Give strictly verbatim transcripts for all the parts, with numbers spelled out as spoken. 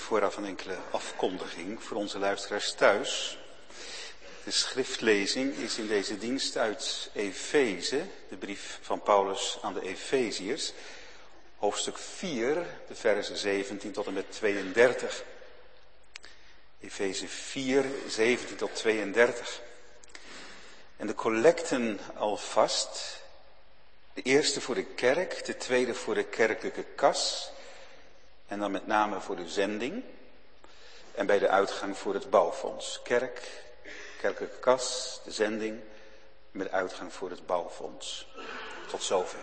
vooraf een enkele afkondiging voor onze luisteraars thuis. De schriftlezing is in deze dienst uit Efeze, de brief van Paulus aan de Efeziërs, hoofdstuk vier, de versen zeventien tot en met tweeëndertig. Efeze vier, zeventien tot tweeëndertig. En de collecten alvast, de eerste voor de kerk, de tweede voor de kerkelijke kas, en dan met name voor de zending, en bij de uitgang voor het bouwfonds. Kerk, kerkelijke kas, de zending, met uitgang voor het bouwfonds. Tot zover.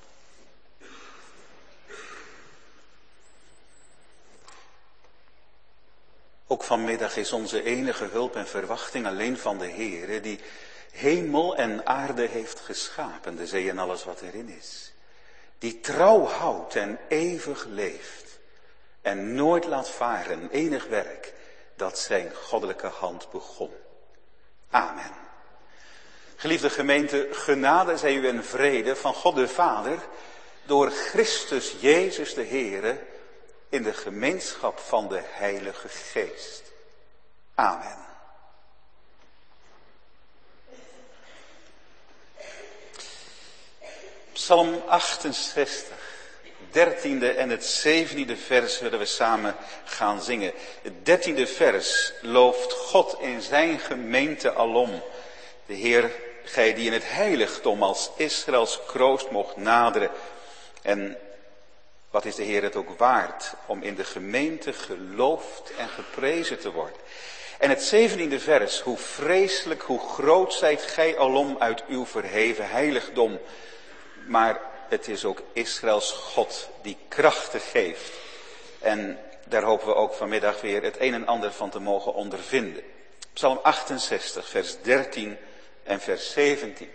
Ook vanmiddag is onze enige hulp en verwachting alleen van de Heere, die hemel en aarde heeft geschapen, de zee en alles wat erin is. Die trouw houdt en eeuwig leeft en nooit laat varen enig werk dat zijn goddelijke hand begon. Amen. Geliefde gemeente, genade zij u en vrede van God de Vader, door Christus Jezus de Heere, in de gemeenschap van de Heilige Geest. Amen. Psalm achtenzestig, dertiende en het zeventiende vers willen we samen gaan zingen. Het dertiende vers looft God in zijn gemeente alom. De Heer, gij die in het heiligdom als Israëls kroost mocht naderen. En wat is de Heer het ook waard om in de gemeente geloofd en geprezen te worden. En het zeventiende vers, hoe vreselijk, hoe groot zijt gij alom uit uw verheven heiligdom. Maar het is ook Israëls God die krachten geeft. En daar hopen we ook vanmiddag weer het een en ander van te mogen ondervinden. Psalm achtenzestig, vers dertien en vers zeventien.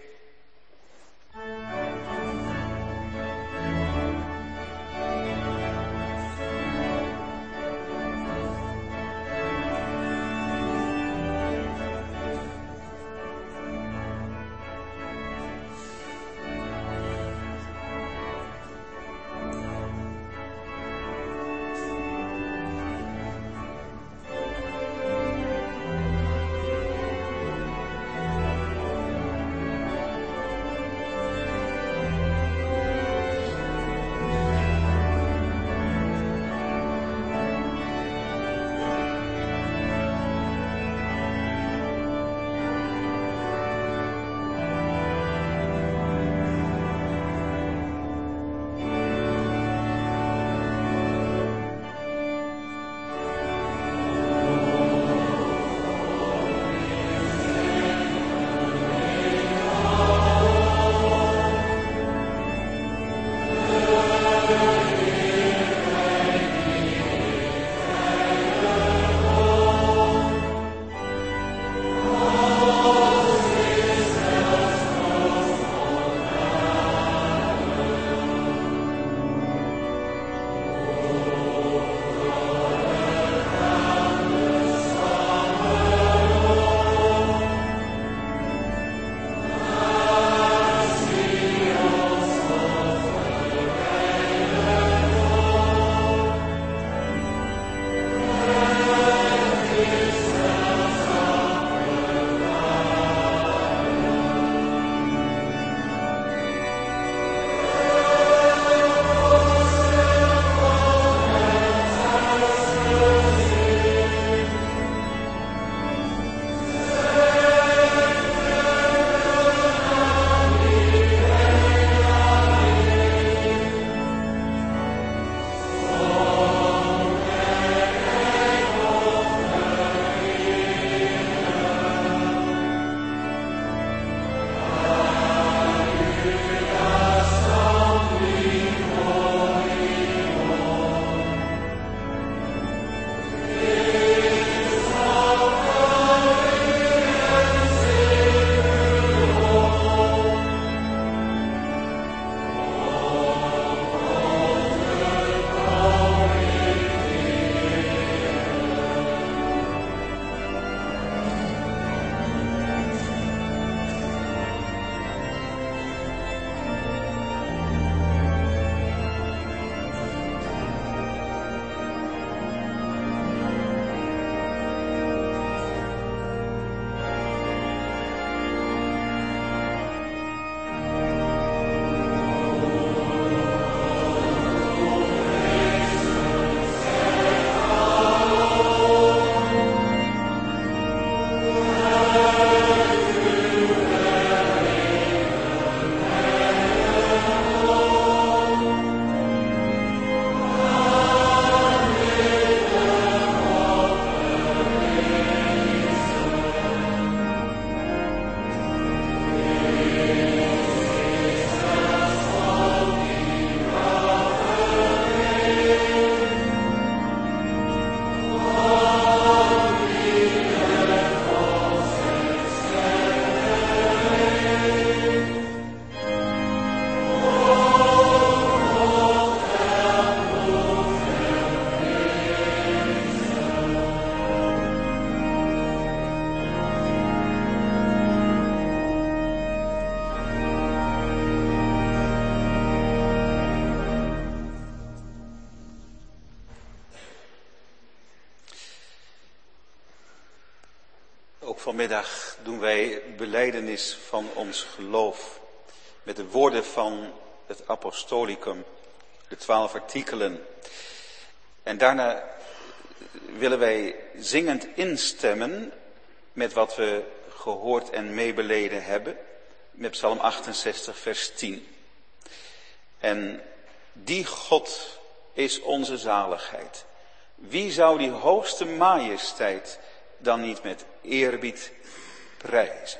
Ook vanmiddag doen wij belijdenis van ons geloof met de woorden van het apostolicum, de twaalf artikelen. En daarna willen wij zingend instemmen met wat we gehoord en meebeleden hebben, met Psalm achtenzestig vers tien. En die God is onze zaligheid. Wie zou die hoogste majesteit dan niet met eerbied prijzen?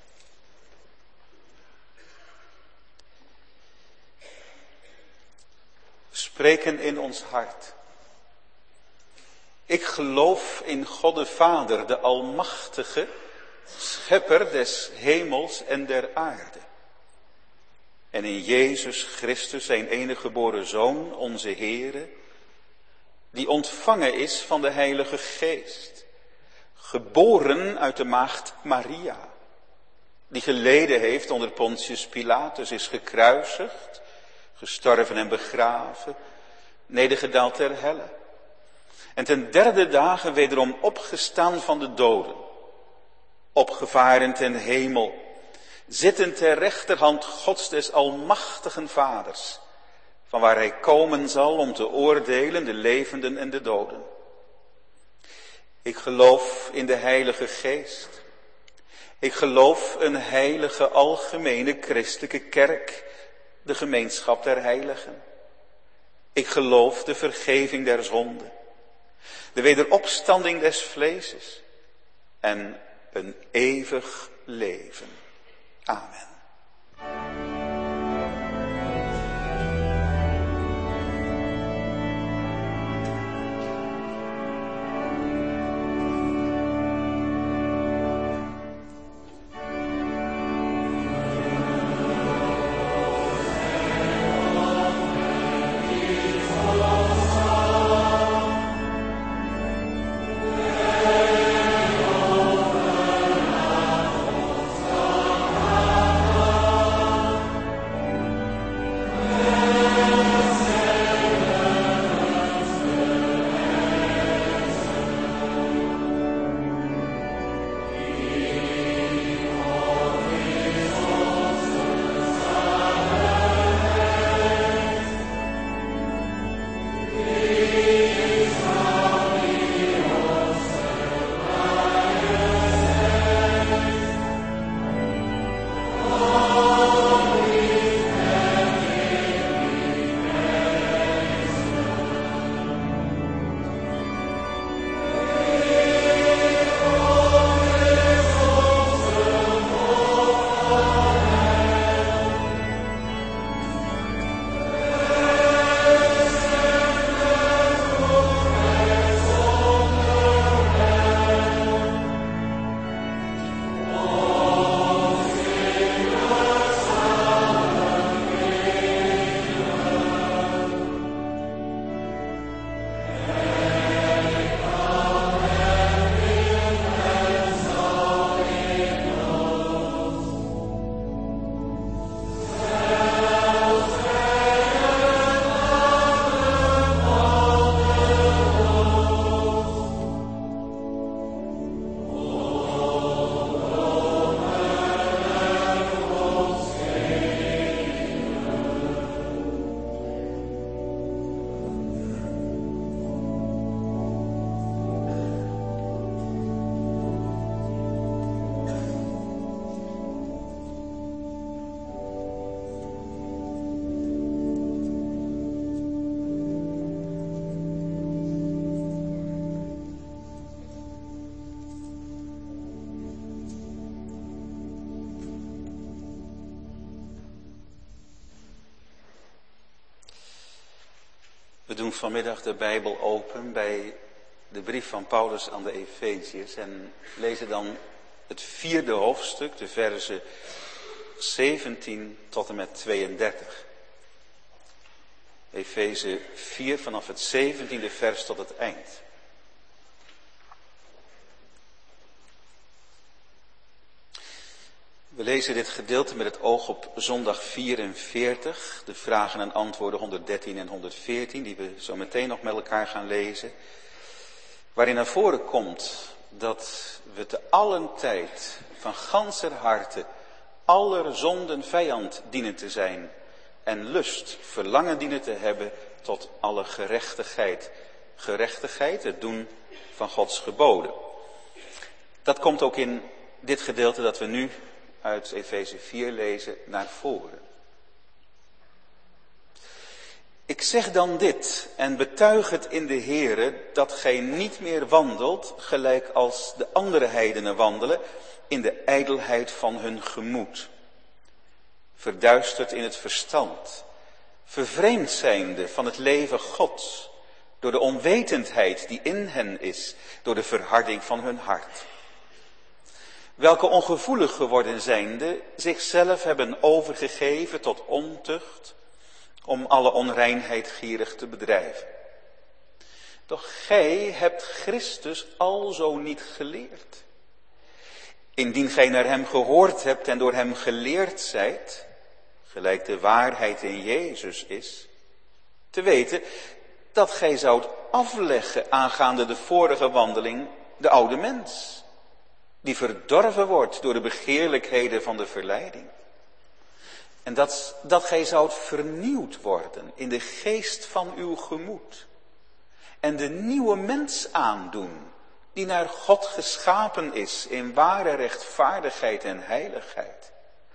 Spreken in ons hart. Ik geloof in God de Vader, de Almachtige, Schepper des hemels en der aarde. En in Jezus Christus, zijn enige geboren Zoon, onze Heere, die ontvangen is van de Heilige Geest, geboren uit de maagd Maria, die geleden heeft onder Pontius Pilatus, is gekruisigd, gestorven en begraven, nedergedaald ter helle. En ten derde dagen wederom opgestaan van de doden, opgevaren ten hemel, zittend ter rechterhand Gods des almachtigen Vaders, van waar hij komen zal om te oordelen de levenden en de doden. Ik geloof in de Heilige Geest. Ik geloof een heilige, algemene, christelijke kerk, de gemeenschap der heiligen. Ik geloof de vergeving der zonden, de wederopstanding des vleeses en een eeuwig leven. Amen. We doen vanmiddag de Bijbel open bij de brief van Paulus aan de Efeziërs en lezen dan het vierde hoofdstuk, de verzen zeventien tot en met tweeëndertig. Efeze vier vanaf het zeventiende vers tot het eind. We lezen dit gedeelte met het oog op zondag vierenveertig, de vragen en antwoorden honderddertien en honderdveertien, die we zo meteen nog met elkaar gaan lezen. Waarin naar voren komt dat we te allen tijd van ganser harte aller zonden vijand dienen te zijn en lust, verlangen dienen te hebben tot alle gerechtigheid. Gerechtigheid, het doen van Gods geboden. Dat komt ook in dit gedeelte dat we nu uit Efeze vier lezen naar voren. Ik zeg dan dit en betuig het in de Heere, dat gij niet meer wandelt, gelijk als de andere heidenen wandelen, in de ijdelheid van hun gemoed. Verduisterd in het verstand, vervreemd zijnde van het leven Gods, door de onwetendheid die in hen is, door de verharding van hun hart. Welke ongevoelig geworden zijnde, zichzelf hebben overgegeven tot ontucht, om alle onreinheid gierig te bedrijven. Doch gij hebt Christus alzo niet geleerd. Indien gij naar hem gehoord hebt en door hem geleerd zijt, gelijk de waarheid in Jezus is, te weten dat gij zoudt afleggen aangaande de vorige wandeling de oude mens, die verdorven wordt door de begeerlijkheden van de verleiding. En dat, dat gij zoudt vernieuwd worden in de geest van uw gemoed. En de nieuwe mens aandoen, die naar God geschapen is in ware rechtvaardigheid en heiligheid.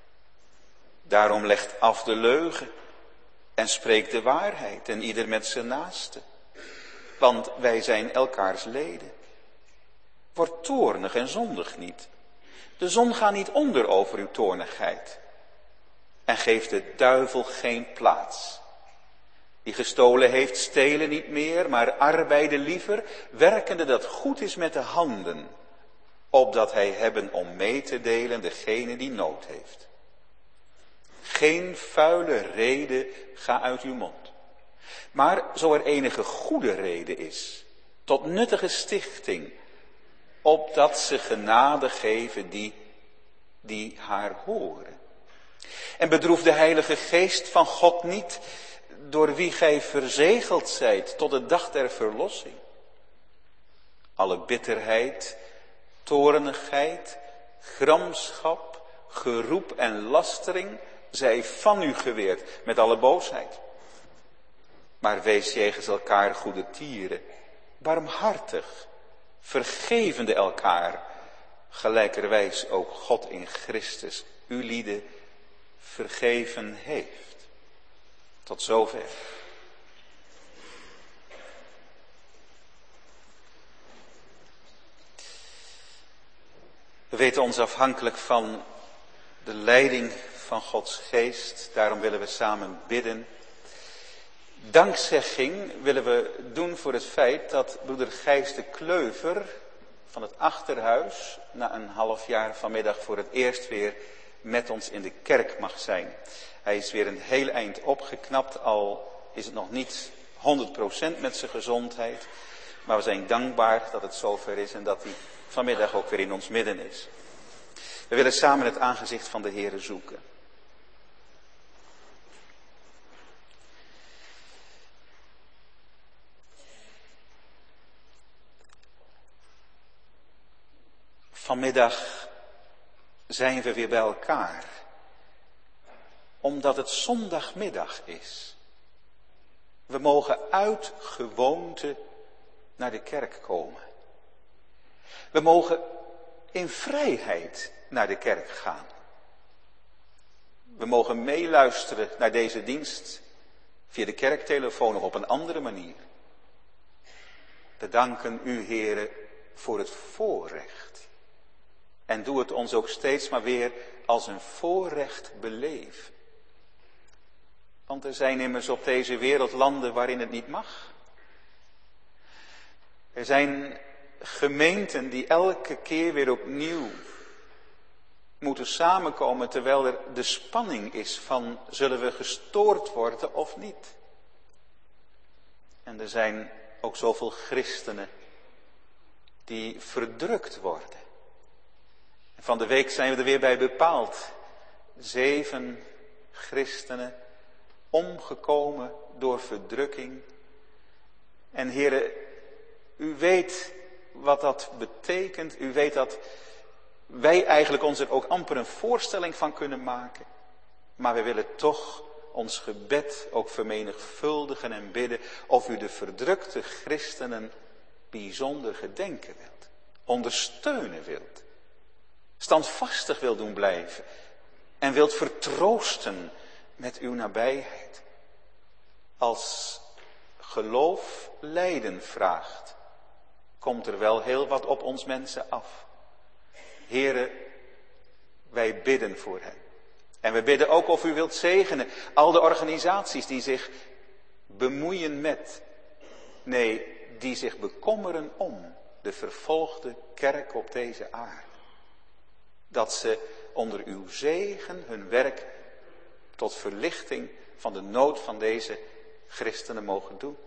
Daarom legt af de leugen en spreekt de waarheid en ieder met zijn naaste. Want wij zijn elkaars leden. Word toornig en zondig niet. De zon gaat niet onder over uw toornigheid. En geeft de duivel geen plaats. Die gestolen heeft, stelen niet meer, maar arbeiden liever, werkende dat goed is met de handen, opdat hij hebben om mee te delen degene die nood heeft. Geen vuile rede ga uit uw mond. Maar zo er enige goede rede is, tot nuttige stichting, opdat ze genade geven die, die haar horen. En bedroef de Heilige Geest van God niet, door wie gij verzegeld zijt tot de dag der verlossing. Alle bitterheid, toornigheid, gramschap, geroep en lastering zij van u geweerd met alle boosheid. Maar wees jegens elkaar goede tieren, barmhartig, vergevende elkaar, gelijkerwijs ook God in Christus u lieden vergeven heeft. Tot zover. We weten ons afhankelijk van de leiding van Gods geest. Daarom willen we samen bidden. Dankzegging willen we doen voor het feit dat broeder Gijs de Kleuver van het Achterhuis na een half jaar vanmiddag voor het eerst weer met ons in de kerk mag zijn. Hij is weer een heel eind opgeknapt, al is het nog niet honderd procent met zijn gezondheid. Maar we zijn dankbaar dat het zover is en dat hij vanmiddag ook weer in ons midden is. We willen samen het aangezicht van de Heere zoeken. Vanmiddag zijn we weer bij elkaar, omdat het zondagmiddag is. We mogen uit gewoonte naar de kerk komen. We mogen in vrijheid naar de kerk gaan. We mogen meeluisteren naar deze dienst via de kerktelefoon of op een andere manier. We danken u, Heere, voor het voorrecht. En doe het ons ook steeds maar weer als een voorrecht beleven. Want er zijn immers op deze wereld landen waarin het niet mag. Er zijn gemeenten die elke keer weer opnieuw moeten samenkomen, terwijl er de spanning is van zullen we gestoord worden of niet. En er zijn ook zoveel christenen die verdrukt worden. Van de week zijn we er weer bij bepaald. Zeven christenen omgekomen door verdrukking. En Heere, u weet wat dat betekent. U weet dat wij eigenlijk ons er ook amper een voorstelling van kunnen maken. Maar we willen toch ons gebed ook vermenigvuldigen en bidden of u de verdrukte christenen bijzonder gedenken wilt. Ondersteunen wilt. Standvastig wilt doen blijven. En wilt vertroosten met uw nabijheid. Als geloof lijden vraagt, komt er wel heel wat op ons mensen af. Here, wij bidden voor hen. En we bidden ook of u wilt zegenen al de organisaties die zich bemoeien met, nee, die zich bekommeren om de vervolgde kerk op deze aarde. Dat ze onder uw zegen hun werk tot verlichting van de nood van deze christenen mogen doen.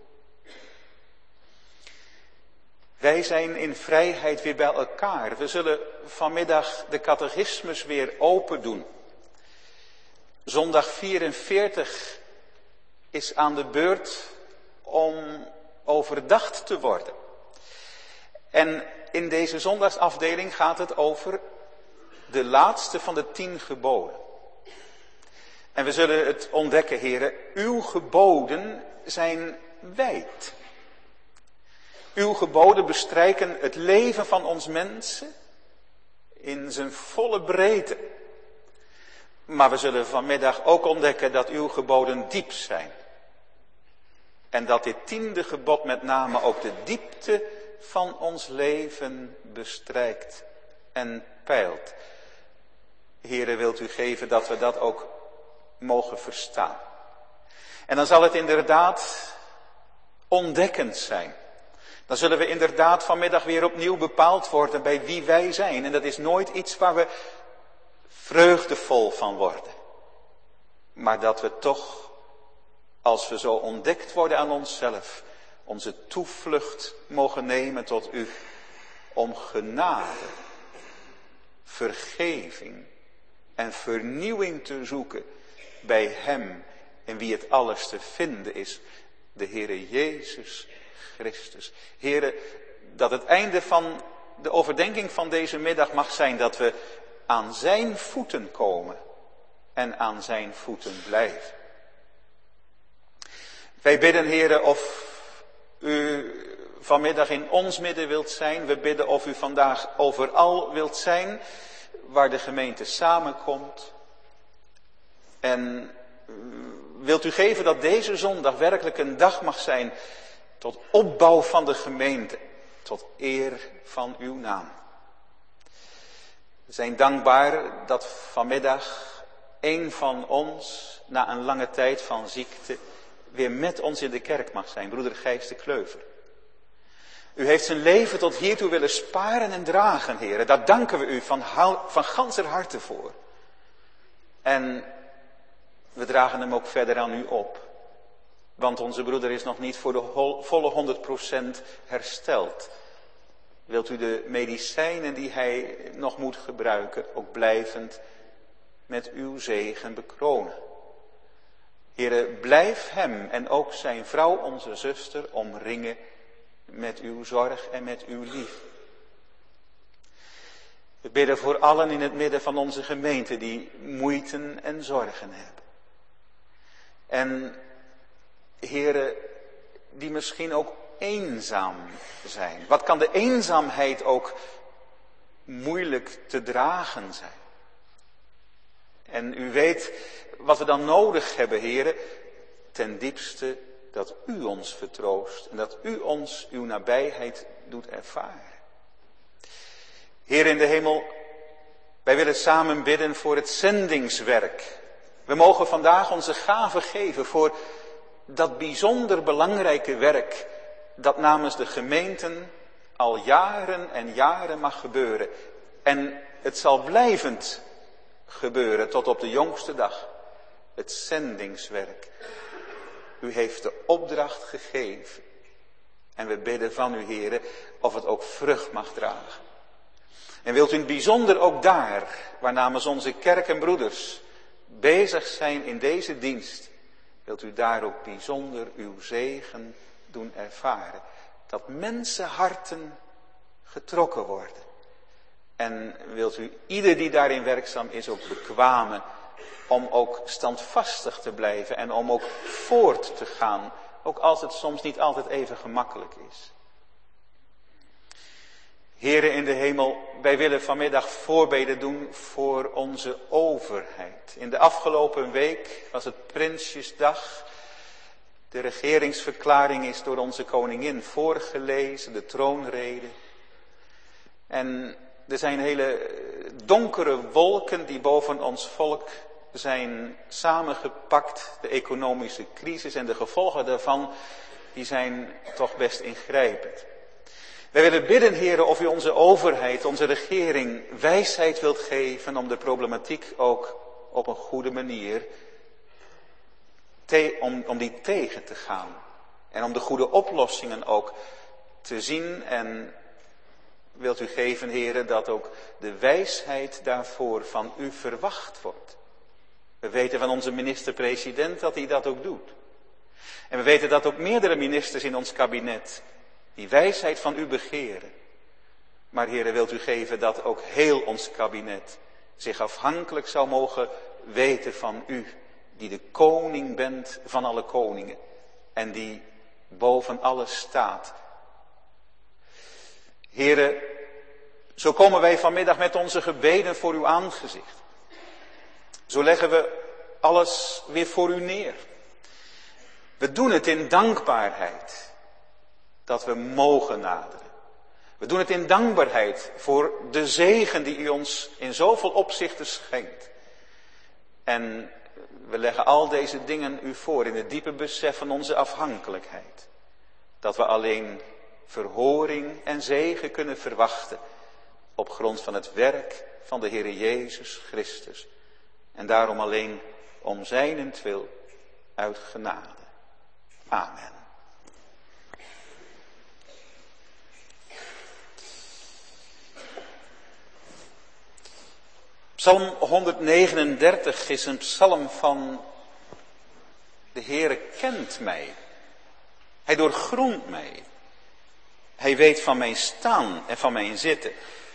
Wij zijn in vrijheid weer bij elkaar. We zullen vanmiddag de catechismus weer open doen. Zondag vierenveertig is aan de beurt om overdacht te worden. En in deze zondagsafdeling gaat het over de laatste van de tien geboden. En we zullen het ontdekken, heren, uw geboden zijn wijd. Uw geboden bestrijken het leven van ons mensen in zijn volle breedte. Maar we zullen vanmiddag ook ontdekken dat uw geboden diep zijn. En dat dit tiende gebod met name ook de diepte van ons leven bestrijkt en peilt. Here, wilt u geven dat we dat ook mogen verstaan. En dan zal het inderdaad ontdekkend zijn. Dan zullen we inderdaad vanmiddag weer opnieuw bepaald worden bij wie wij zijn. En dat is nooit iets waar we vreugdevol van worden. Maar dat we toch, als we zo ontdekt worden aan onszelf, onze toevlucht mogen nemen tot u. Om genade, vergeving en vernieuwing te zoeken bij hem in wie het alles te vinden is. De Heere Jezus Christus. Heere, dat het einde van de overdenking van deze middag mag zijn dat we aan zijn voeten komen en aan zijn voeten blijven. Wij bidden, Heere, of u vanmiddag in ons midden wilt zijn. We bidden of u vandaag overal wilt zijn waar de gemeente samenkomt. En wilt u geven dat deze zondag werkelijk een dag mag zijn tot opbouw van de gemeente, tot eer van uw naam. We zijn dankbaar dat vanmiddag een van ons na een lange tijd van ziekte weer met ons in de kerk mag zijn, broeder Gijs de Kleuver. U heeft zijn leven tot hiertoe willen sparen en dragen, heren. Daar danken we u van, van ganser harte voor. En we dragen hem ook verder aan u op. Want onze broeder is nog niet voor de volle honderd procent hersteld. Wilt u de medicijnen die hij nog moet gebruiken ook blijvend met uw zegen bekronen. Here, blijf hem en ook zijn vrouw, onze zuster, omringen met uw zorg en met uw liefde. We bidden voor allen in het midden van onze gemeente die moeite en zorgen hebben. En heren, die misschien ook eenzaam zijn. Wat kan de eenzaamheid ook moeilijk te dragen zijn? En u weet wat we dan nodig hebben, heren, ten diepste dat u ons vertroost en dat u ons uw nabijheid doet ervaren. Heer in de hemel, wij willen samen bidden voor het zendingswerk. We mogen vandaag onze gave geven voor dat bijzonder belangrijke werk dat namens de gemeenten al jaren en jaren mag gebeuren. En het zal blijvend gebeuren tot op de jongste dag. Het zendingswerk. U heeft de opdracht gegeven. En we bidden van u, heren, of het ook vrucht mag dragen. En wilt u in het bijzonder ook daar, waar namens onze kerk en broeders bezig zijn in deze dienst, wilt u daar ook bijzonder uw zegen doen ervaren. Dat mensenharten getrokken worden. En wilt u ieder die daarin werkzaam is ook bekwamen om ook standvastig te blijven en om ook voort te gaan, ook als het soms niet altijd even gemakkelijk is. Heren in de hemel, wij willen vanmiddag voorbeden doen voor onze overheid. In de afgelopen week was het Prinsjesdag. De regeringsverklaring is door onze koningin voorgelezen, de troonrede. En er zijn hele donkere wolken die boven ons volk zijn samengepakt. De economische crisis en de gevolgen daarvan, die zijn toch best ingrijpend. Wij willen bidden, heren, of u onze overheid, onze regering wijsheid wilt geven om de problematiek ook op een goede manier, te, om, om die tegen te gaan. En om de goede oplossingen ook te zien en wilt u geven, heren, dat ook de wijsheid daarvoor van u verwacht wordt. We weten van onze minister-president dat hij dat ook doet. En we weten dat ook meerdere ministers in ons kabinet die wijsheid van u begeren. Maar heren, wilt u geven dat ook heel ons kabinet zich afhankelijk zou mogen weten van u, die de koning bent van alle koningen en die boven alles staat. Heren, zo komen wij vanmiddag met onze gebeden voor uw aangezicht. Zo leggen we alles weer voor u neer. We doen het in dankbaarheid dat we mogen naderen. We doen het in dankbaarheid voor de zegen die u ons in zoveel opzichten schenkt. En we leggen al deze dingen u voor in het diepe besef van onze afhankelijkheid. Dat we alleen verhoring en zegen kunnen verwachten op grond van het werk van de Heere Jezus Christus. En daarom alleen om zijnentwil uit genade. Amen. Psalm honderdnegenendertig is een psalm van de Heere kent mij. Hij doorgrondt mij. Hij weet van mijn staan en van mijn zitten.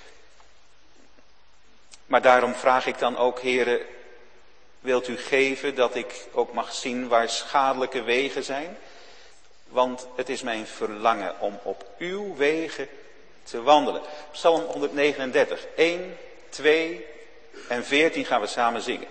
Maar daarom vraag ik dan ook, Heere, wilt u geven dat ik ook mag zien waar schadelijke wegen zijn? Want het is mijn verlangen om op uw wegen te wandelen. Psalm honderdnegenendertig, één, twee en veertien gaan we samen zingen.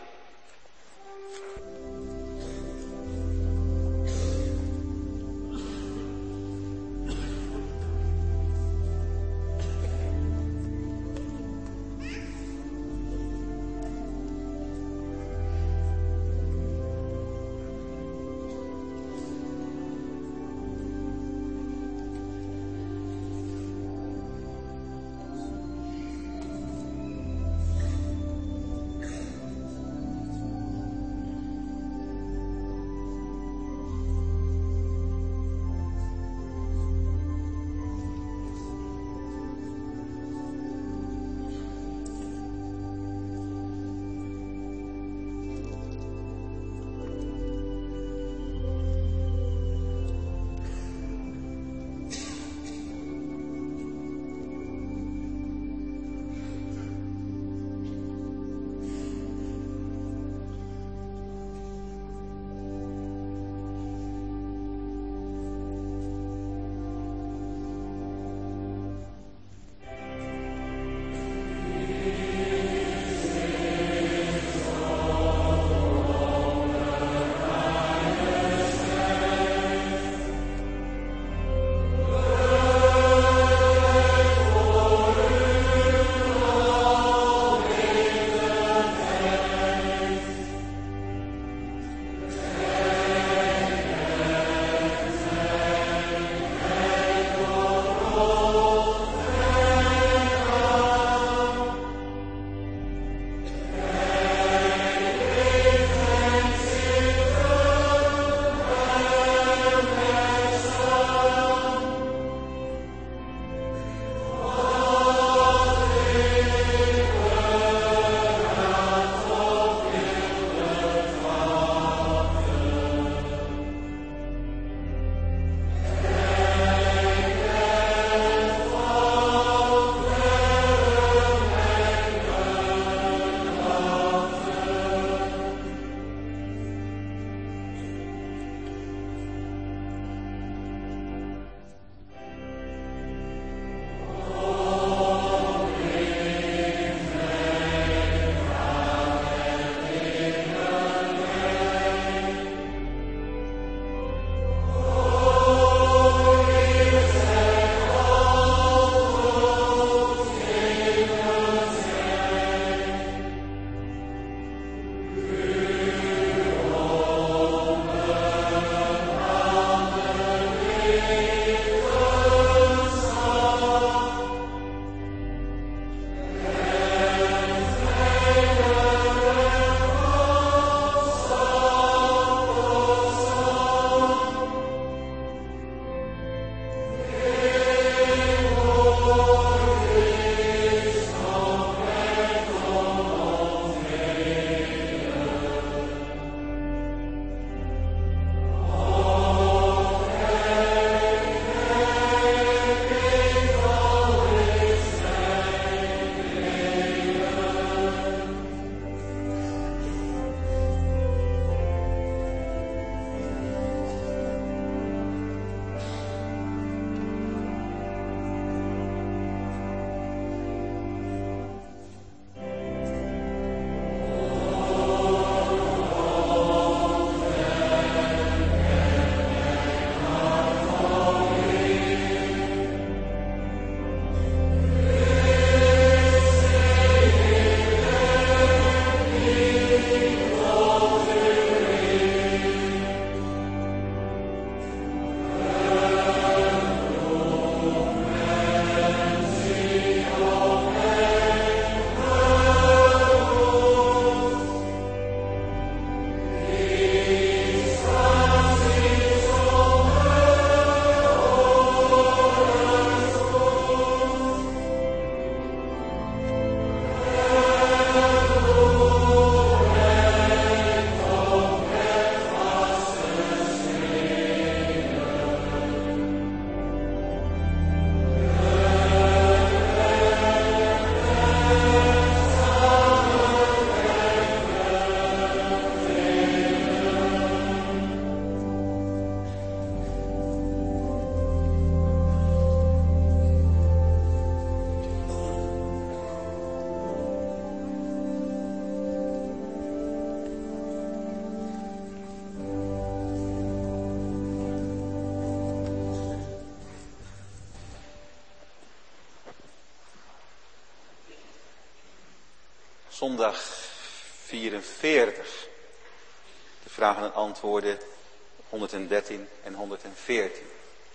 Zondag vierenveertig. De vragen en antwoorden honderddertien en honderdveertien.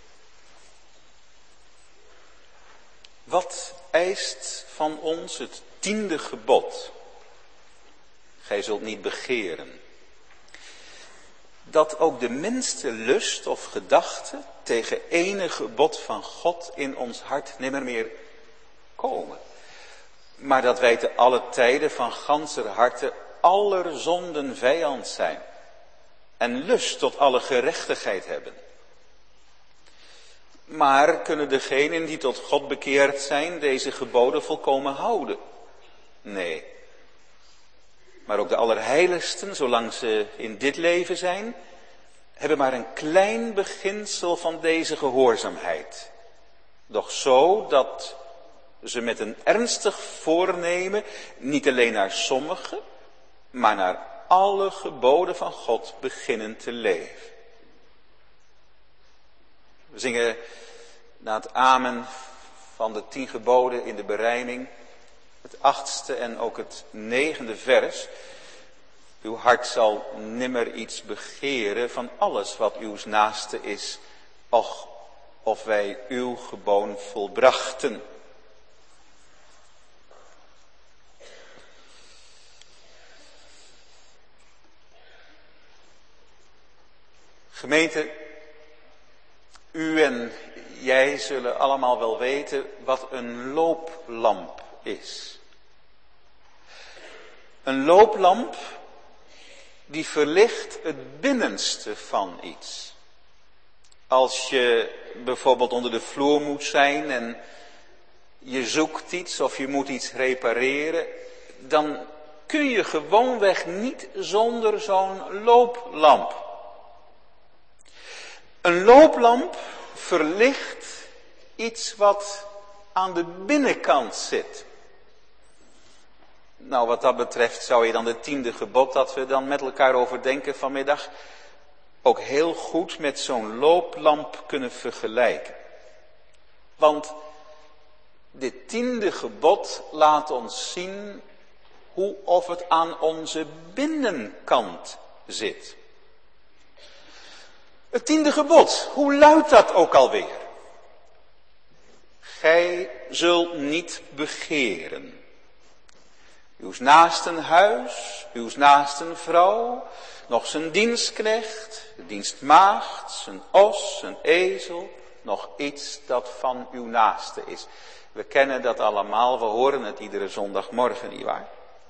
Wat eist van ons het tiende gebod? Gij zult niet begeren. Dat ook de minste lust of gedachte tegen enig gebod van God in ons hart nimmer meer komen. Maar dat wij te alle tijden van ganser harte aller zonden vijand zijn. En lust tot alle gerechtigheid hebben. Maar kunnen degenen die tot God bekeerd zijn deze geboden volkomen houden? Nee. Maar ook de allerheiligsten, zolang ze in dit leven zijn, hebben maar een klein beginsel van deze gehoorzaamheid. Doch zo dat ze met een ernstig voornemen niet alleen naar sommige, maar naar alle geboden van God beginnen te leven. We zingen na het amen van de tien geboden in de berijming, het achtste en ook het negende vers. Uw hart zal nimmer iets begeren van alles wat uw naaste is, och, of wij uw geboon volbrachten. Gemeente, u en jij zullen allemaal wel weten wat een looplamp is. Een looplamp die verlicht het binnenste van iets. Als je bijvoorbeeld onder de vloer moet zijn en je zoekt iets of je moet iets repareren, dan kun je gewoonweg niet zonder zo'n looplamp. Een looplamp verlicht iets wat aan de binnenkant zit. Nou, wat dat betreft zou je dan het tiende gebod dat we dan met elkaar overdenken vanmiddag ook heel goed met zo'n looplamp kunnen vergelijken. Want dit tiende gebod laat ons zien hoe of het aan onze binnenkant zit. Het tiende gebod, hoe luidt dat ook alweer? Gij zult niet begeren. Uws naasten huis, uws naasten vrouw, nog zijn dienstknecht, de dienstmaagd, zijn os, zijn ezel, nog iets dat van uw naaste is. We kennen dat allemaal, we horen het iedere zondagmorgen, nietwaar?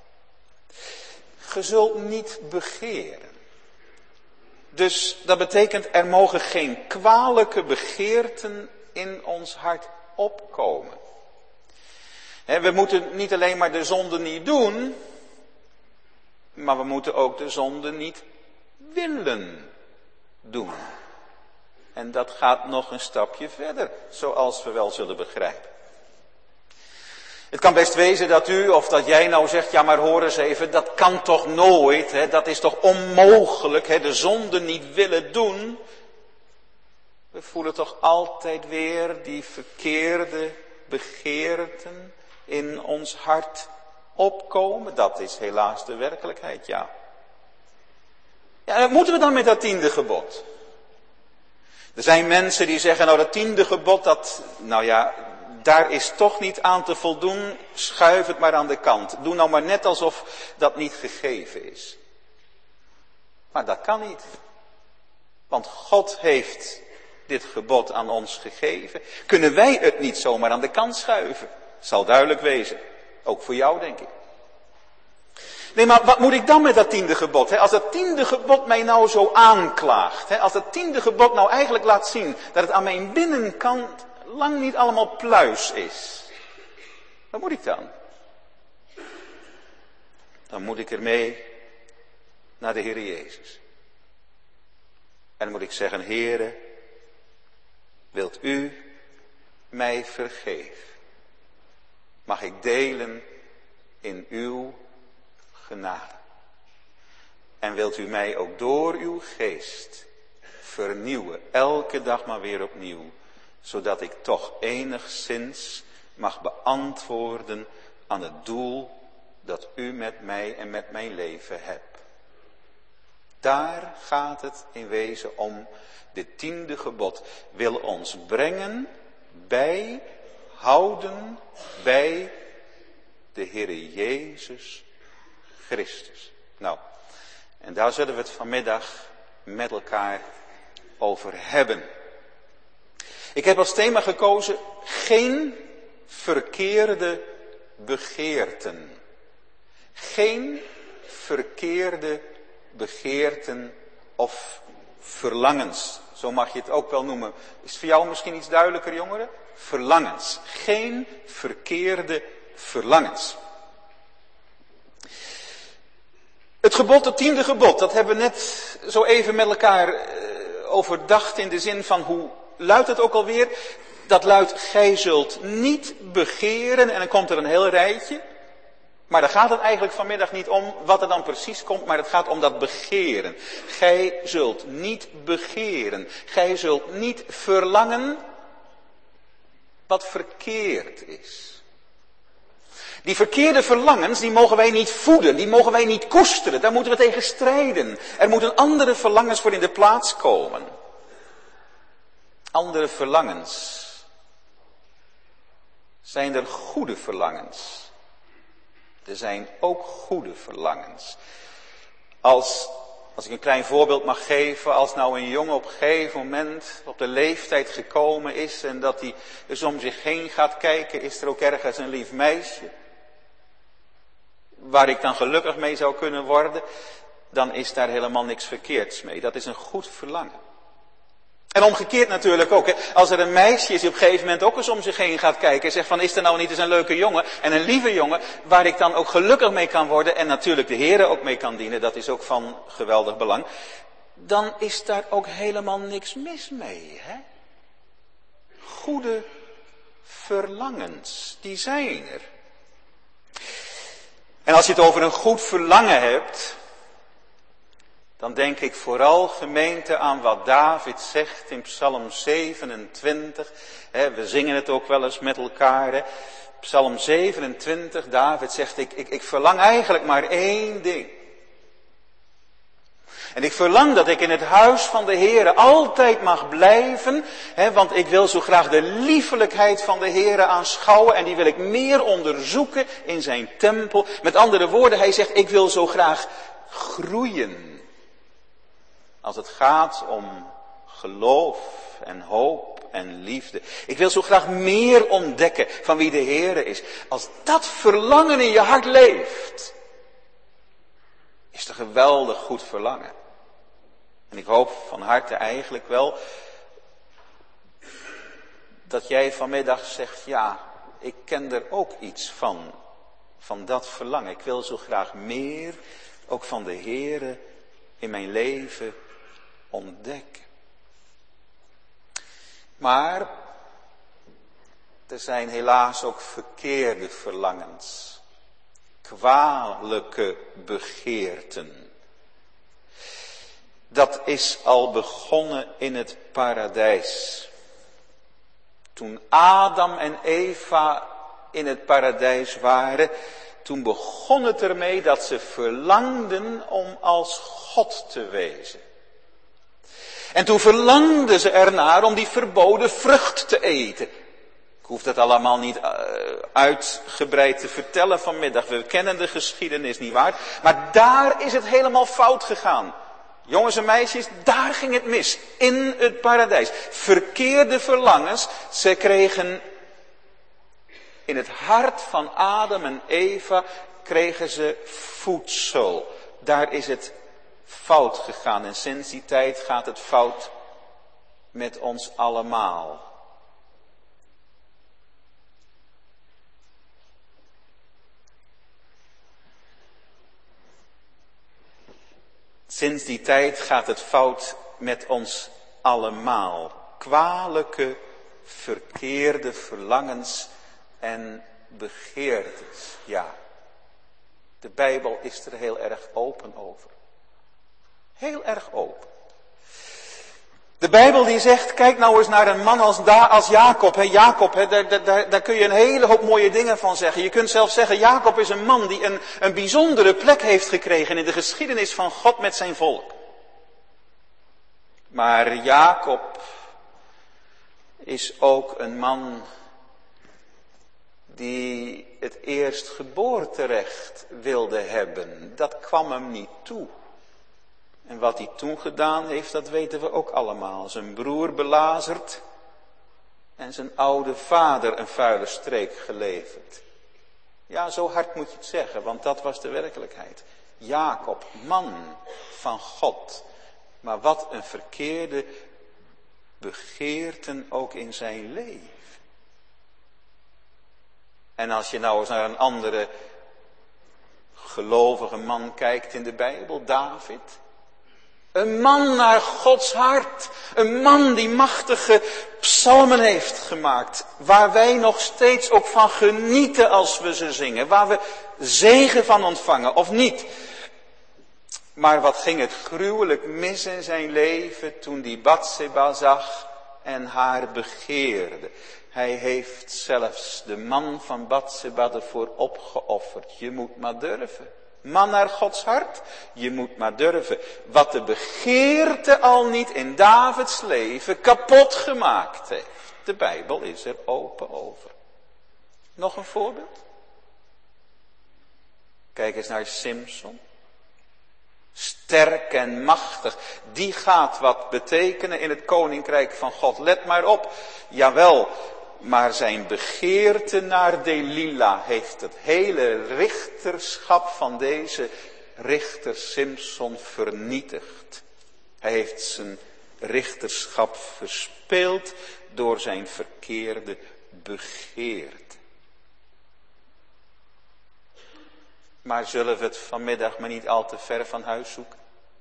Ge zult niet begeren. Dus dat betekent, er mogen geen kwalijke begeerten in ons hart opkomen. He, we moeten niet alleen maar de zonde niet doen, maar we moeten ook de zonde niet willen doen. En dat gaat nog een stapje verder, zoals we wel zullen begrijpen. Het kan best wezen dat u of dat jij nou zegt, ja maar hoor eens even, dat kan toch nooit, hè? Dat is toch onmogelijk, hè? De zonde niet willen doen. We voelen toch altijd weer die verkeerde begeerten in ons hart opkomen. Dat is helaas de werkelijkheid, ja. Ja, wat moeten we dan met dat tiende gebod? Er zijn mensen die zeggen, nou dat tiende gebod, dat, nou ja, daar is toch niet aan te voldoen, schuif het maar aan de kant. Doe nou maar net alsof dat niet gegeven is. Maar dat kan niet. Want God heeft dit gebod aan ons gegeven. Kunnen wij het niet zomaar aan de kant schuiven? Zal duidelijk wezen. Ook voor jou, denk ik. Nee, maar wat moet ik dan met dat tiende gebod? Hè? Als dat tiende gebod mij nou zo aanklaagt. Hè? Als dat tiende gebod nou eigenlijk laat zien dat het aan mijn binnenkant lang niet allemaal pluis is. Wat moet ik dan? Dan moet ik ermee naar de Heer Jezus. En dan moet ik zeggen, Heere, wilt u mij vergeven? Mag ik delen in uw genade? En wilt u mij ook door uw geest vernieuwen, elke dag maar weer opnieuw, zodat ik toch enigszins mag beantwoorden aan het doel dat u met mij en met mijn leven hebt. Daar gaat het in wezen om. Dit tiende gebod wil ons brengen bij, houden bij de Heere Jezus Christus. Nou, en daar zullen we het vanmiddag met elkaar over hebben. Ik heb als thema gekozen, geen verkeerde begeerten. Geen verkeerde begeerten of verlangens. Zo mag je het ook wel noemen. Is het voor jou misschien iets duidelijker, jongeren? Verlangens. Geen verkeerde verlangens. Het gebod, het tiende gebod, dat hebben we net zo even met elkaar uh, overdacht in de zin van hoe luidt het ook alweer? Dat luidt, gij zult niet begeren, en dan komt er een heel rijtje. Maar daar gaat het eigenlijk vanmiddag niet om wat er dan precies komt, maar het gaat om dat begeren. Gij zult niet begeren. Gij zult niet verlangen wat verkeerd is. Die verkeerde verlangens, die mogen wij niet voeden, die mogen wij niet koesteren. Daar moeten we tegen strijden. Er moeten andere verlangens voor in de plaats komen. Andere verlangens. Zijn er goede verlangens? Er zijn ook goede verlangens. Als, als ik een klein voorbeeld mag geven, als nou een jongen op een gegeven moment op de leeftijd gekomen is en dat hij dus om zich heen gaat kijken, is er ook ergens een lief meisje, waar ik dan gelukkig mee zou kunnen worden, dan is daar helemaal niks verkeerds mee. Dat is een goed verlangen. En omgekeerd natuurlijk ook. Hè. Als er een meisje is die op een gegeven moment ook eens om zich heen gaat kijken en zegt van, is er nou niet eens een leuke jongen en een lieve jongen waar ik dan ook gelukkig mee kan worden en natuurlijk de Heere ook mee kan dienen, dat is ook van geweldig belang. Dan is daar ook helemaal niks mis mee. Hè? Goede verlangens, die zijn er. En als je het over een goed verlangen hebt, dan denk ik vooral, gemeente, aan wat David zegt in Psalm zevenentwintig. We zingen het ook wel eens met elkaar. Psalm zevenentwintig, David zegt, ik, ik, ik verlang eigenlijk maar één ding. En ik verlang dat ik in het huis van de Heere altijd mag blijven, hè, want ik wil zo graag de liefelijkheid van de Heere aanschouwen en die wil ik meer onderzoeken in zijn tempel. Met andere woorden, hij zegt, ik wil zo graag groeien. Als het gaat om geloof en hoop en liefde. Ik wil zo graag meer ontdekken van wie de Heere is. Als dat verlangen in je hart leeft, is het een geweldig goed verlangen. En ik hoop van harte eigenlijk wel dat jij vanmiddag zegt, ja, ik ken er ook iets van, van dat verlangen. Ik wil zo graag meer, ook van de Heere, in mijn leven ontdekken. Maar er zijn helaas ook verkeerde verlangens, kwalijke begeerten. Dat is al begonnen in het paradijs. Toen Adam en Eva in het paradijs waren, toen begon het ermee dat ze verlangden om als God te wezen. En toen verlangden ze ernaar om die verboden vrucht te eten. Ik hoef dat allemaal niet uh, uitgebreid te vertellen vanmiddag. We kennen de geschiedenis, niet waar? Maar daar is het helemaal fout gegaan. Jongens en meisjes, daar ging het mis. In het paradijs. Verkeerde verlangens. Ze kregen in het hart van Adam en Eva kregen ze voedsel. Daar is het fout gegaan. En sinds die tijd gaat het fout met ons allemaal. Sinds die tijd gaat het fout met ons allemaal. Kwalijke, verkeerde verlangens en begeertes. Ja, de Bijbel is er heel erg open over. Heel erg open. De Bijbel die zegt, kijk nou eens naar een man als, da, als Jacob. He, Jacob, he, daar, daar, daar kun je een hele hoop mooie dingen van zeggen. Je kunt zelfs zeggen, Jacob is een man die een, een bijzondere plek heeft gekregen in de geschiedenis van God met zijn volk. Maar Jacob is ook een man die het eerstgeboorterecht wilde hebben. Dat kwam hem niet toe. En wat hij toen gedaan heeft, dat weten we ook allemaal. Zijn broer belazerd en zijn oude vader een vuile streek geleverd. Ja, zo hard moet je het zeggen, want dat was de werkelijkheid. Jacob, man van God. Maar wat een verkeerde begeerten ook in zijn leven. En als je nou eens naar een andere gelovige man kijkt in de Bijbel, David. Een man naar Gods hart. Een man die machtige psalmen heeft gemaakt. Waar wij nog steeds ook van genieten als we ze zingen. Waar we zegen van ontvangen, of niet. Maar wat ging het gruwelijk mis in zijn leven toen die Batseba zag en haar begeerde. Hij heeft zelfs de man van Batseba ervoor opgeofferd. Je moet maar durven. Man naar Gods hart, je moet maar durven. Wat de begeerte al niet in Davids leven kapot gemaakt heeft. De Bijbel is er open over. Nog een voorbeeld? Kijk eens naar Simson. Sterk en machtig. Die gaat wat betekenen in het koninkrijk van God. Let maar op. Jawel. Maar zijn begeerte naar Delila heeft het hele richterschap van deze richter Simson vernietigd. Hij heeft zijn richterschap verspeeld door zijn verkeerde begeerte. Maar zullen we het vanmiddag maar niet al te ver van huis zoeken?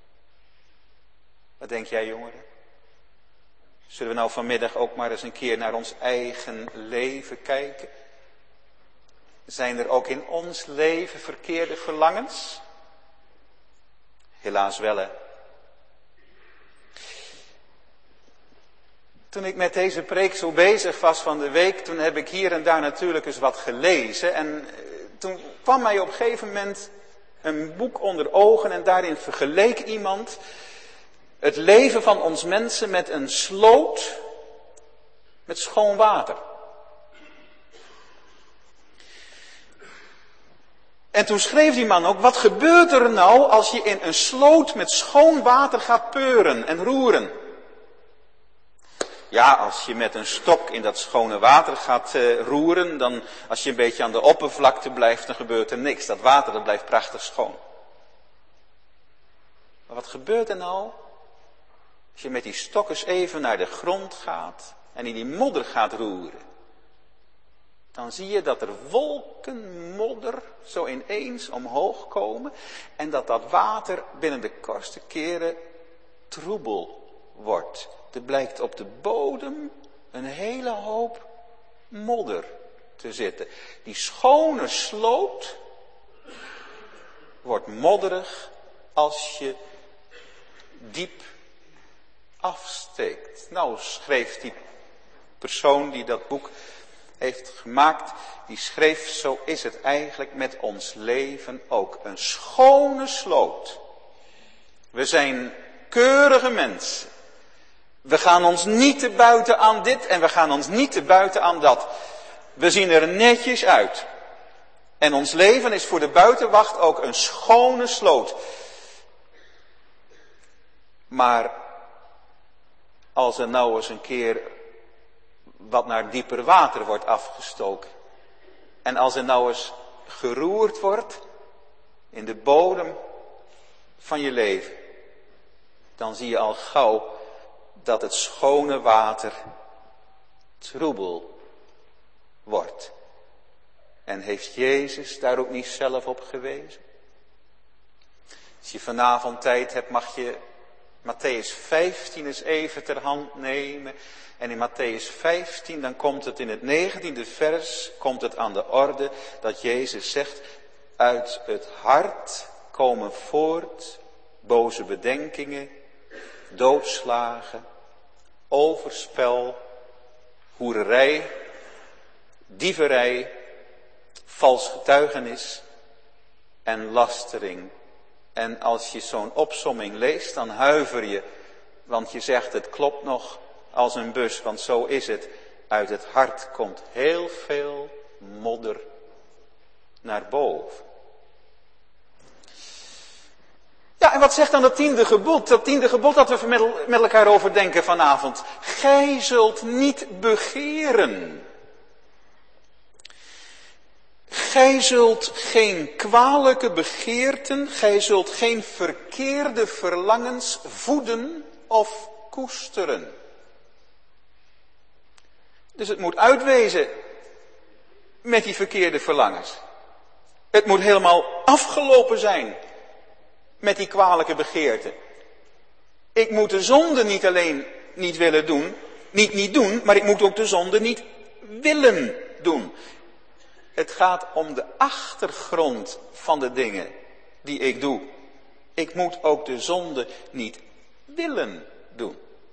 Wat denk jij, jongeren? Zullen we nou vanmiddag ook maar eens een keer naar ons eigen leven kijken? Zijn er ook in ons leven verkeerde verlangens? Helaas wel, hè. Toen ik met deze preek zo bezig was van de week, toen heb ik hier en daar natuurlijk eens wat gelezen. En toen kwam mij op een gegeven moment een boek onder ogen en daarin vergeleek iemand het leven van ons mensen met een sloot met schoon water. En toen schreef die man ook, wat gebeurt er nou als je in een sloot met schoon water gaat peuren en roeren? Ja, als je met een stok in dat schone water gaat uh, roeren, dan als je een beetje aan de oppervlakte blijft, dan gebeurt er niks. Dat water dat blijft prachtig schoon. Maar wat gebeurt er nou als je met die stok eens even naar de grond gaat en in die modder gaat roeren? Dan zie je dat er wolken modder zo ineens omhoog komen en dat dat water binnen de kortste keren troebel wordt. Er blijkt op de bodem een hele hoop modder te zitten. Die schone sloot wordt modderig als je diep afsteekt. Nou, schreef die persoon die dat boek heeft gemaakt, die schreef, zo is het eigenlijk met ons leven ook. Een schone sloot. We zijn keurige mensen. We gaan ons niet te buiten aan dit en we gaan ons niet te buiten aan dat. We zien er netjes uit. En ons leven is voor de buitenwacht ook een schone sloot. Maar als er nou eens een keer wat naar dieper water wordt afgestoken. En als er nou eens geroerd wordt in de bodem van je leven. Dan zie je al gauw dat het schone water troebel wordt. En heeft Jezus daar ook niet zelf op gewezen? Als je vanavond tijd hebt, mag je Mattheüs vijftien eens even ter hand nemen. En in Mattheüs vijftien, dan komt het in het negentiende vers, komt het aan de orde dat Jezus zegt, uit het hart komen voort boze bedenkingen, doodslagen, overspel, hoererij, dieverij, vals getuigenis en lastering. En als je zo'n opsomming leest, dan huiver je, want je zegt het klopt nog als een bus, want zo is het. Uit het hart komt heel veel modder naar boven. Ja, en wat zegt dan dat tiende gebod? Dat tiende gebod dat we met, met elkaar overdenken vanavond. Gij zult niet begeren. Gij zult geen kwalijke begeerten, gij zult geen verkeerde verlangens voeden of koesteren. Dus het moet uitwezen met die verkeerde verlangens. Het moet helemaal afgelopen zijn met die kwalijke begeerten. Ik moet de zonde niet alleen niet willen doen, niet niet doen, maar ik moet ook de zonde niet willen doen. Het gaat om de achtergrond van de dingen die ik doe. Ik moet ook de zonde niet willen doen.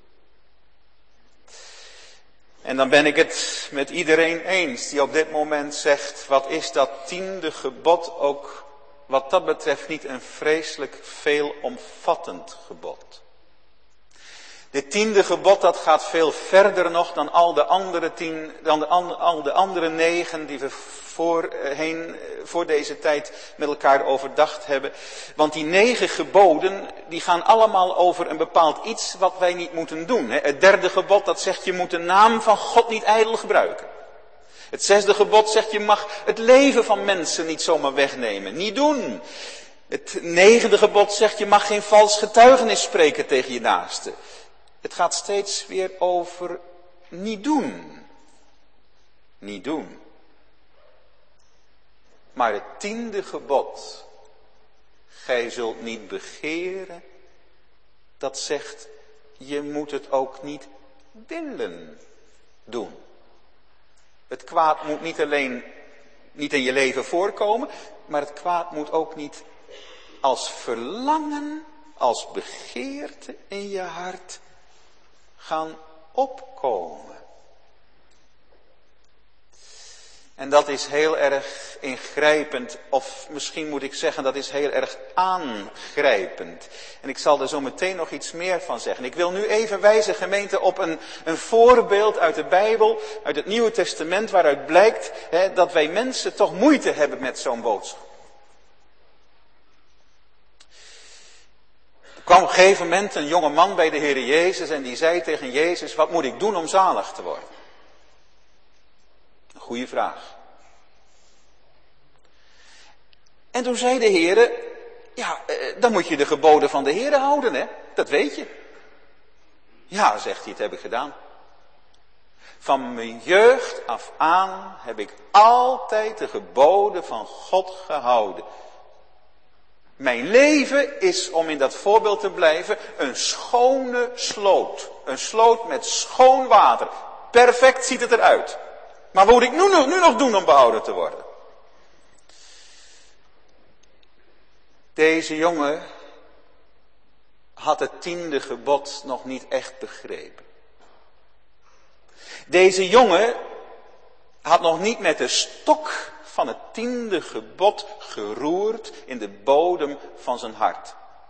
En dan ben ik het met iedereen eens die op dit moment zegt, wat is dat tiende gebod ook wat dat betreft niet een vreselijk veelomvattend gebod. Dit tiende gebod dat gaat veel verder nog dan al de andere tien, dan de, al de andere negen die we voorheen, voor deze tijd met elkaar overdacht hebben. Want die negen geboden, die gaan allemaal over een bepaald iets wat wij niet moeten doen. Het derde gebod dat zegt je moet de naam van God niet ijdel gebruiken. Het zesde gebod zegt je mag het leven van mensen niet zomaar wegnemen. Niet doen. Het negende gebod zegt je mag geen vals getuigenis spreken tegen je naaste. Het gaat steeds weer over niet doen. Niet doen. Maar het tiende gebod, gij zult niet begeren, dat zegt je moet het ook niet willen doen. Het kwaad moet niet alleen niet in je leven voorkomen, maar het kwaad moet ook niet als verlangen, als begeerte in je hart gaan opkomen. En dat is heel erg ingrijpend, of misschien moet ik zeggen dat is heel erg aangrijpend. En ik zal er zo meteen nog iets meer van zeggen. Ik wil nu even wijzen, gemeente, op een, een voorbeeld uit de Bijbel, uit het Nieuwe Testament, waaruit blijkt hè, dat wij mensen toch moeite hebben met zo'n boodschap. Er kwam op een gegeven moment een jonge man bij de Heer Jezus en die zei tegen Jezus, wat moet ik doen om zalig te worden? Een goede vraag. En toen zei de Heer, ja, dan moet je de geboden van de Heer houden, hè? Dat weet je. Ja, zegt hij, dat heb ik gedaan. Van mijn jeugd af aan heb ik altijd de geboden van God gehouden. Mijn leven is, om in dat voorbeeld te blijven, een schone sloot. Een sloot met schoon water. Perfect ziet het eruit. Maar wat moet ik nu nog, nu nog doen om behouden te worden? Deze jongen had het tiende gebod nog niet echt begrepen. Deze jongen had nog niet met de stok van het tiende gebod geroerd in de bodem van zijn hart.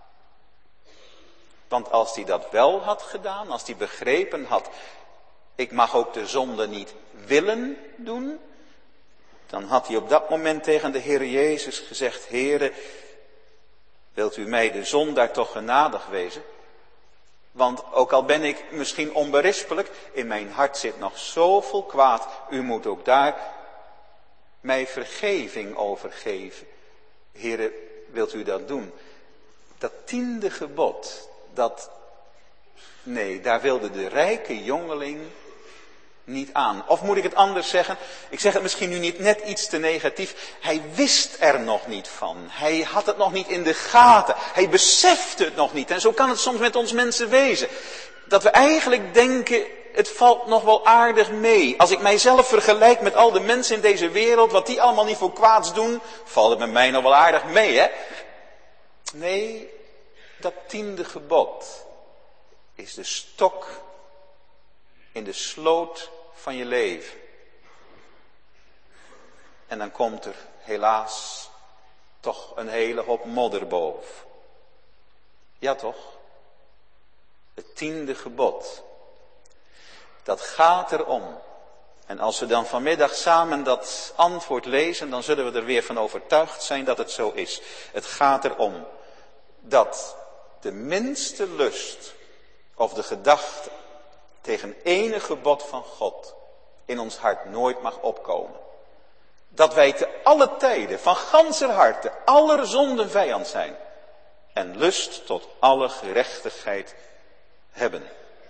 Want als hij dat wel had gedaan, als hij begrepen had, ik mag ook de zonde niet willen doen, dan had hij op dat moment tegen de Heer Jezus gezegd, Heere, wilt u mij de zondaar toch genadig wezen? Want ook al ben ik misschien onberispelijk, in mijn hart zit nog zoveel kwaad, u moet ook daar mij vergeving overgeven. Heere, wilt u dat doen? Dat tiende gebod, dat, nee, daar wilde de rijke jongeling niet aan. Of moet ik het anders zeggen? Ik zeg het misschien nu niet net iets te negatief. Hij wist er nog niet van. Hij had het nog niet in de gaten. Hij besefte het nog niet. En zo kan het soms met ons mensen wezen. Dat we eigenlijk denken, het valt nog wel aardig mee. Als ik mijzelf vergelijk met al de mensen in deze wereld, wat die allemaal niet voor kwaads doen, valt het met mij nog wel aardig mee, hè? Nee, dat tiende gebod is de stok in de sloot van je leven. En dan komt er helaas toch een hele hoop modder boven. Ja toch? Het tiende gebod. Dat gaat erom. En als we dan vanmiddag samen dat antwoord lezen, dan zullen we er weer van overtuigd zijn dat het zo is. Het gaat erom dat de minste lust of de gedachte tegen enig gebod van God in ons hart nooit mag opkomen. Dat wij te alle tijden van ganser harte aller zonden vijand zijn en lust tot alle gerechtigheid hebben.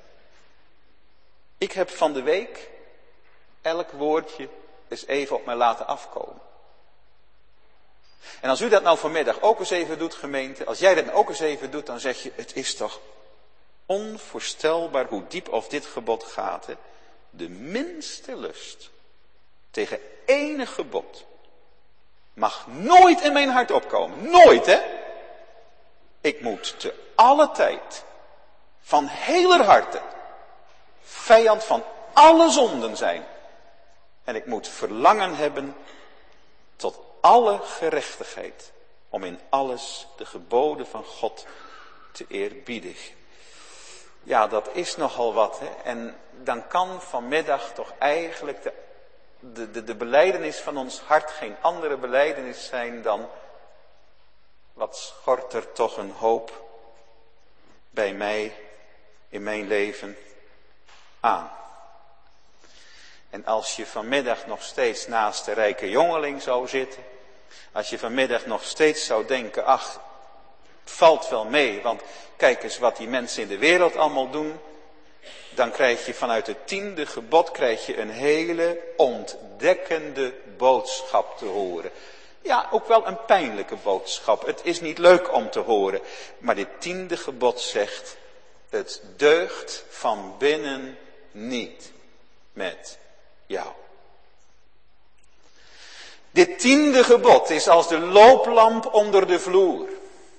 Ik heb van de week elk woordje eens even op mij laten afkomen. En als u dat nou vanmiddag ook eens even doet, gemeente, als jij dat nou ook eens even doet, dan zeg je, het is toch onvoorstelbaar hoe diep of dit gebod gaat. Hè? De minste lust tegen enig gebod mag nooit in mijn hart opkomen. Nooit, hè? Ik moet te alle tijd, van heler harte, vijand van alle zonden zijn. En ik moet verlangen hebben tot alle gerechtigheid, om in alles de geboden van God te eerbiedigen. Ja, dat is nogal wat, hè. En dan kan vanmiddag toch eigenlijk de, de, de, de belijdenis van ons hart geen andere belijdenis zijn dan, wat schort er toch een hoop bij mij, in mijn leven, aan. En als je vanmiddag nog steeds naast de rijke jongeling zou zitten, als je vanmiddag nog steeds zou denken, ach, valt wel mee, want kijk eens wat die mensen in de wereld allemaal doen, dan krijg je vanuit het tiende gebod krijg je een hele ontdekkende boodschap te horen. Ja, ook wel een pijnlijke boodschap. Het is niet leuk om te horen, maar dit tiende gebod zegt, het deugt van binnen niet met jou. Dit tiende gebod is als de looplamp onder de vloer.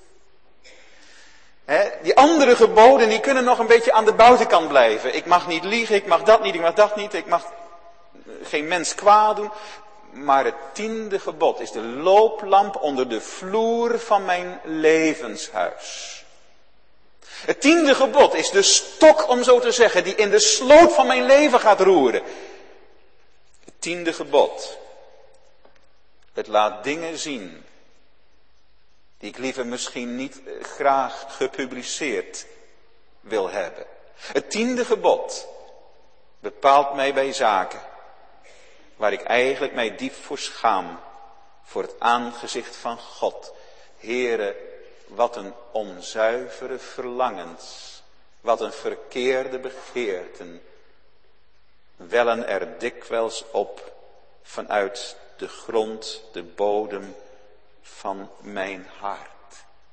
He, die andere geboden die kunnen nog een beetje aan de buitenkant blijven. Ik mag niet liegen, ik mag dat niet, ik mag dat niet, ik mag geen mens kwaad doen. Maar het tiende gebod is de looplamp onder de vloer van mijn levenshuis. Het tiende gebod is de stok, om zo te zeggen, die in de sloot van mijn leven gaat roeren. Het tiende gebod. Het laat dingen zien die ik liever misschien niet graag gepubliceerd wil hebben. Het tiende gebod bepaalt mij bij zaken waar ik eigenlijk mij diep voor schaam, voor het aangezicht van God. Heere, wat een onzuivere verlangens, wat een verkeerde begeerten, wellen er dikwijls op vanuit de grond, de bodem van mijn hart.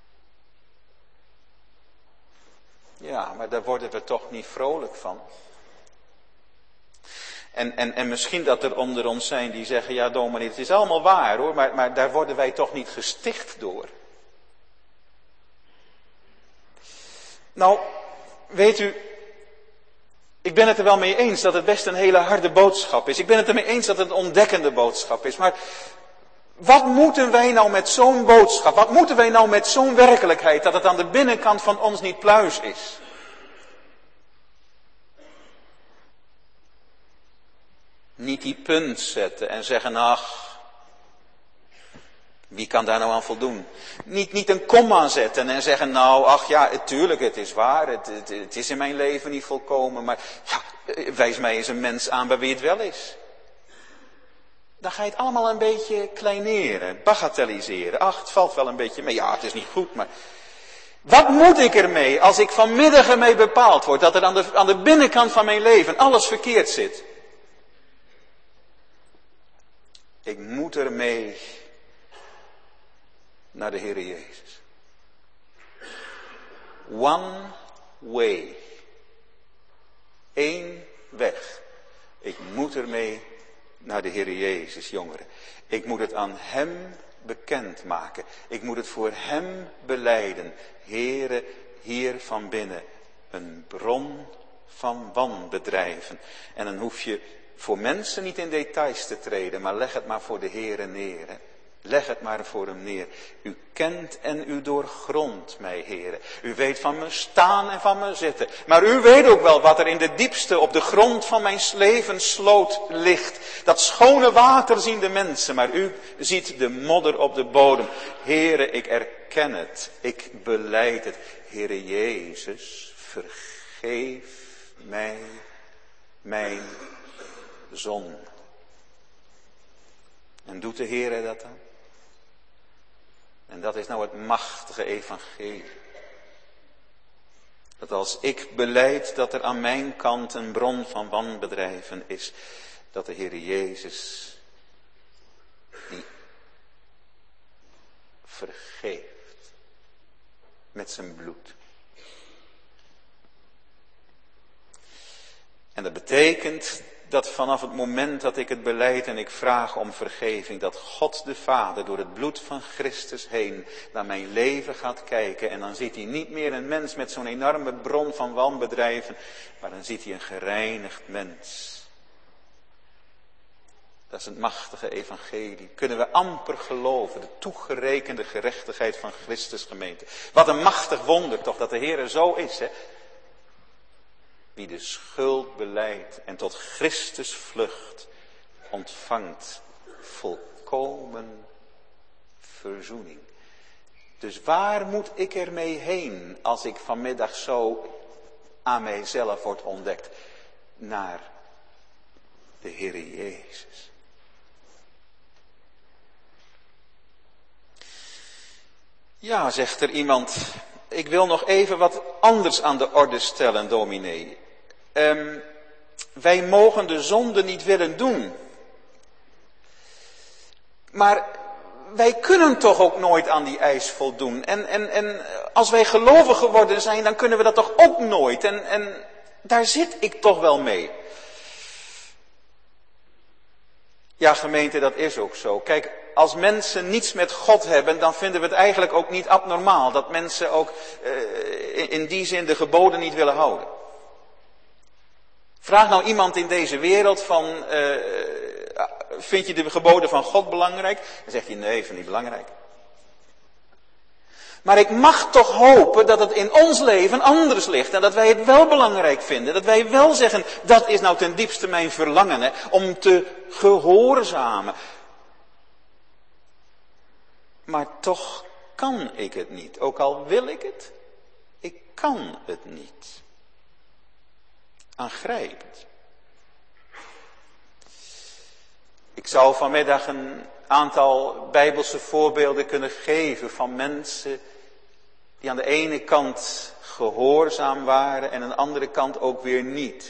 Ja, maar daar worden we toch niet vrolijk van. En, en, en misschien dat er onder ons zijn die zeggen, ja dominee, het is allemaal waar hoor, maar, maar daar worden wij toch niet gesticht door. Nou, weet u, ik ben het er wel mee eens dat het best een hele harde boodschap is. Ik ben het er mee eens dat het een ontdekkende boodschap is. Maar wat moeten wij nou met zo'n boodschap? Wat moeten wij nou met zo'n werkelijkheid dat het aan de binnenkant van ons niet pluis is? Niet die punt zetten en zeggen, ach, wie kan daar nou aan voldoen? Niet, niet een komma zetten en zeggen, nou, ach ja, tuurlijk, het is waar, het, het, het is in mijn leven niet volkomen, maar ja, wijs mij eens een mens aan bij wie het wel is. Dan ga je het allemaal een beetje kleineren, bagatelliseren. Ach, het valt wel een beetje mee, ja, het is niet goed, maar wat moet ik ermee als ik vanmiddag ermee bepaald word dat er aan de, aan de binnenkant van mijn leven alles verkeerd zit? Ik moet ermee naar de Heer Jezus. One way. Eén weg. Ik moet ermee naar de Heer Jezus, jongeren. Ik moet het aan Hem bekendmaken. Ik moet het voor Hem belijden. Heere, hier van binnen een bron van wanbedrijven. En dan hoef je voor mensen niet in details te treden, maar leg het maar voor de Heere neer. Hè. Leg het maar voor hem neer. U kent en u doorgrondt mij, Heere. U weet van me staan en van me zitten. Maar u weet ook wel wat er in de diepste op de grond van mijn levenssloot ligt. Dat schone water zien de mensen, maar u ziet de modder op de bodem. Heere, ik erken het. Ik belijd het. Heere Jezus, vergeef mij mijn zonde. En doet de Heere dat dan? En dat is nou het machtige evangelie. Dat als ik belijd dat er aan mijn kant een bron van wanbedrijven is, dat de Heere Jezus die vergeeft met zijn bloed. En dat betekent dat vanaf het moment dat ik het belijd en ik vraag om vergeving, dat God de Vader door het bloed van Christus heen naar mijn leven gaat kijken. En dan ziet hij niet meer een mens met zo'n enorme bron van wanbedrijven, maar dan ziet hij een gereinigd mens. Dat is het machtige evangelie. Kunnen we amper geloven, de toegerekende gerechtigheid van Christus gemeente. Wat een machtig wonder toch, dat de Heer zo is, hè. Wie de schuld belijdt en tot Christus vlucht, ontvangt volkomen verzoening. Dus waar moet ik ermee heen als ik vanmiddag zo aan mijzelf word ontdekt? Naar de Heere Jezus. Ja, zegt er iemand, ik wil nog even wat anders aan de orde stellen, dominee. Um, wij mogen de zonde niet willen doen. Maar wij kunnen toch ook nooit aan die eis voldoen. En, en, en als wij gelovig geworden zijn, dan kunnen we dat toch ook nooit. En, en daar zit ik toch wel mee. Ja, gemeente, dat is ook zo. Kijk, als mensen niets met God hebben, dan vinden we het eigenlijk ook niet abnormaal. Dat mensen ook uh, in, in die zin de geboden niet willen houden. Vraag nou iemand in deze wereld van, uh, vind je de geboden van God belangrijk? Dan zegt hij, nee, vind niet belangrijk. Maar ik mag toch hopen dat het in ons leven anders ligt. En dat wij het wel belangrijk vinden. Dat wij wel zeggen, dat is nou ten diepste mijn verlangen. Hè, om te gehoorzamen. Maar toch kan ik het niet. Ook al wil ik het. Ik kan het niet. Aangrijpend. Ik zou vanmiddag een aantal bijbelse voorbeelden kunnen geven van mensen die aan de ene kant gehoorzaam waren en aan de andere kant ook weer niet.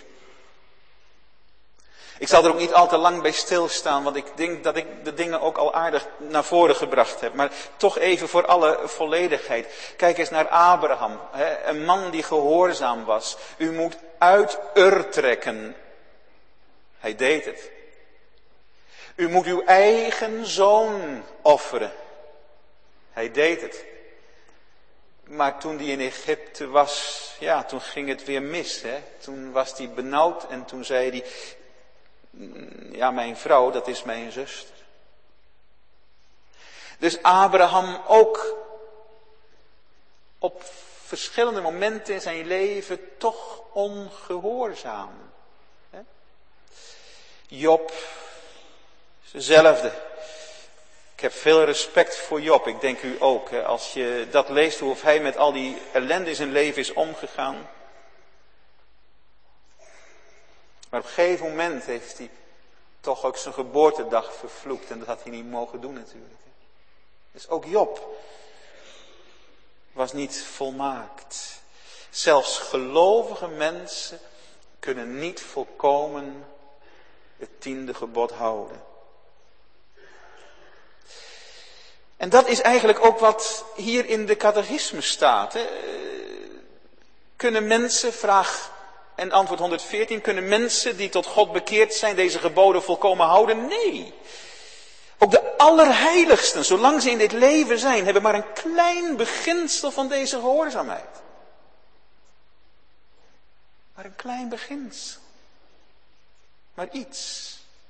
Ik zal er ook niet al te lang bij stilstaan, want ik denk dat ik de dingen ook al aardig naar voren gebracht heb. Maar toch even voor alle volledigheid. Kijk eens naar Abraham, hè, een man die gehoorzaam was. U moet uit Ur trekken. Hij deed het. U moet uw eigen zoon offeren. Hij deed het. Maar toen hij in Egypte was, ja, toen ging het weer mis. Hè? Toen was hij benauwd en toen zei hij, ja, mijn vrouw, dat is mijn zuster. Dus Abraham ook op verschillende momenten in zijn leven toch ongehoorzaam. Hè? Job, hetzelfde. Ik heb veel respect voor Job, ik denk u ook. Hè? Als je dat leest, hoe hij met al die ellende in zijn leven is omgegaan. Maar op een gegeven moment heeft hij toch ook zijn geboortedag vervloekt. En dat had hij niet mogen doen natuurlijk. Dus ook Job was niet volmaakt. Zelfs gelovige mensen kunnen niet volkomen het tiende gebod houden. En dat is eigenlijk ook wat hier in de catechisme staat. Hè. Kunnen mensen, vraag en antwoord honderdveertien, kunnen mensen die tot God bekeerd zijn deze geboden volkomen houden? Nee. Ook de allerheiligsten, zolang ze in dit leven zijn, hebben maar een klein beginsel van deze gehoorzaamheid. Maar een klein beginsel. Maar iets.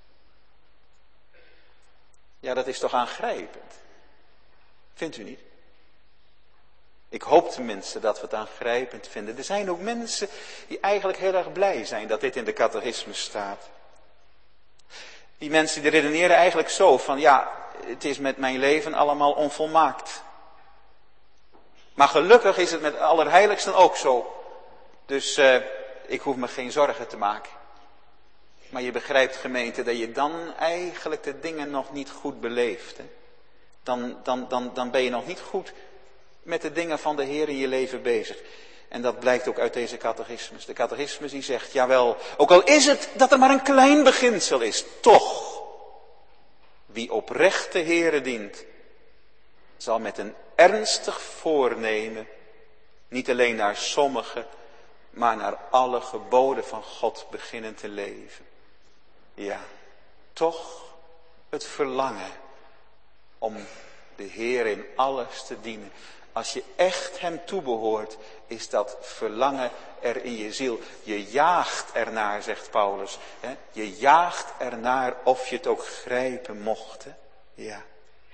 Ja, dat is toch aangrijpend. Vindt u niet? Ik hoop tenminste dat we het aangrijpend vinden. Er zijn ook mensen die eigenlijk heel erg blij zijn dat dit in de catechismus staat. Die mensen die redeneren eigenlijk zo van, ja, het is met mijn leven allemaal onvolmaakt. Maar gelukkig is het met Allerheiligsten ook zo. Dus uh, ik hoef me geen zorgen te maken. Maar je begrijpt, gemeente, dat je dan eigenlijk de dingen nog niet goed beleeft. Hè? Dan, dan, dan, dan ben je nog niet goed met de dingen van de Heer in je leven bezig. En dat blijkt ook uit deze catechismus. De catechismus die zegt, jawel, ook al is het dat er maar een klein beginsel is, toch, wie oprecht de Heere dient, zal met een ernstig voornemen, niet alleen naar sommige, maar naar alle geboden van God beginnen te leven. Ja, toch het verlangen om de Heer in alles te dienen. Als je echt hem toebehoort, is dat verlangen er in je ziel. Je jaagt ernaar, zegt Paulus. Hè? Je jaagt ernaar of je het ook grijpen mocht. Hè? Ja.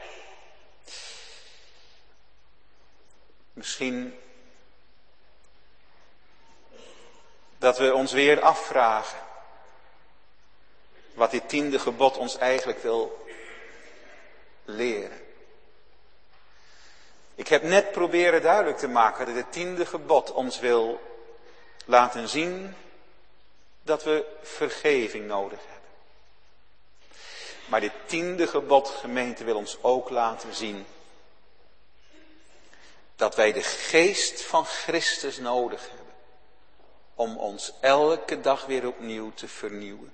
Misschien dat we ons weer afvragen wat dit tiende gebod ons eigenlijk wil leren. Ik heb net proberen duidelijk te maken dat het tiende gebod ons wil laten zien dat we vergeving nodig hebben. Maar dit tiende gebod, gemeente, wil ons ook laten zien dat wij de geest van Christus nodig hebben om ons elke dag weer opnieuw te vernieuwen.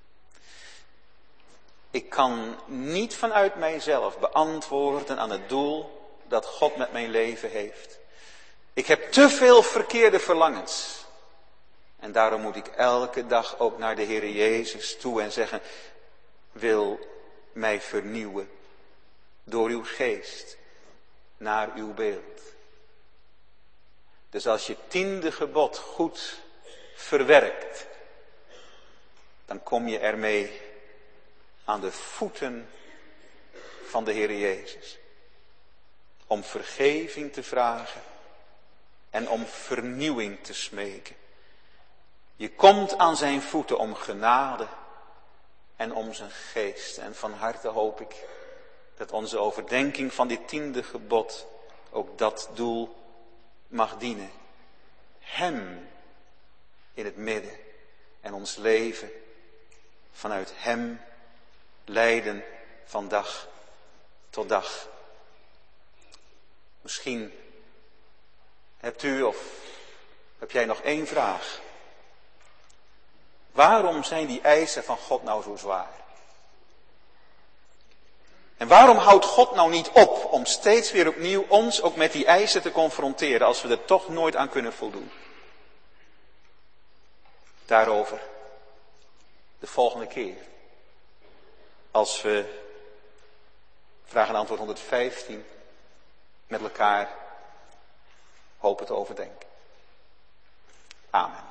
Ik kan niet vanuit mijzelf beantwoorden aan het doel dat God met mijn leven heeft. Ik heb te veel verkeerde verlangens. En daarom moet ik elke dag ook naar de Heer Jezus toe en zeggen, wil mij vernieuwen door uw geest naar uw beeld. Dus als je tiende gebod goed verwerkt, dan kom je ermee aan de voeten van de Heer Jezus. Om vergeving te vragen en om vernieuwing te smeken. Je komt aan zijn voeten om genade en om zijn geest. En van harte hoop ik dat onze overdenking van dit tiende gebod ook dat doel mag dienen. Hem in het midden en ons leven vanuit hem leiden van dag tot dag. Misschien hebt u of heb jij nog één vraag. Waarom zijn die eisen van God nou zo zwaar? En waarom houdt God nou niet op om steeds weer opnieuw ons ook met die eisen te confronteren als we er toch nooit aan kunnen voldoen? Daarover de volgende keer. Als we vraag en antwoord honderdvijftien met elkaar hopen te overdenken. Amen.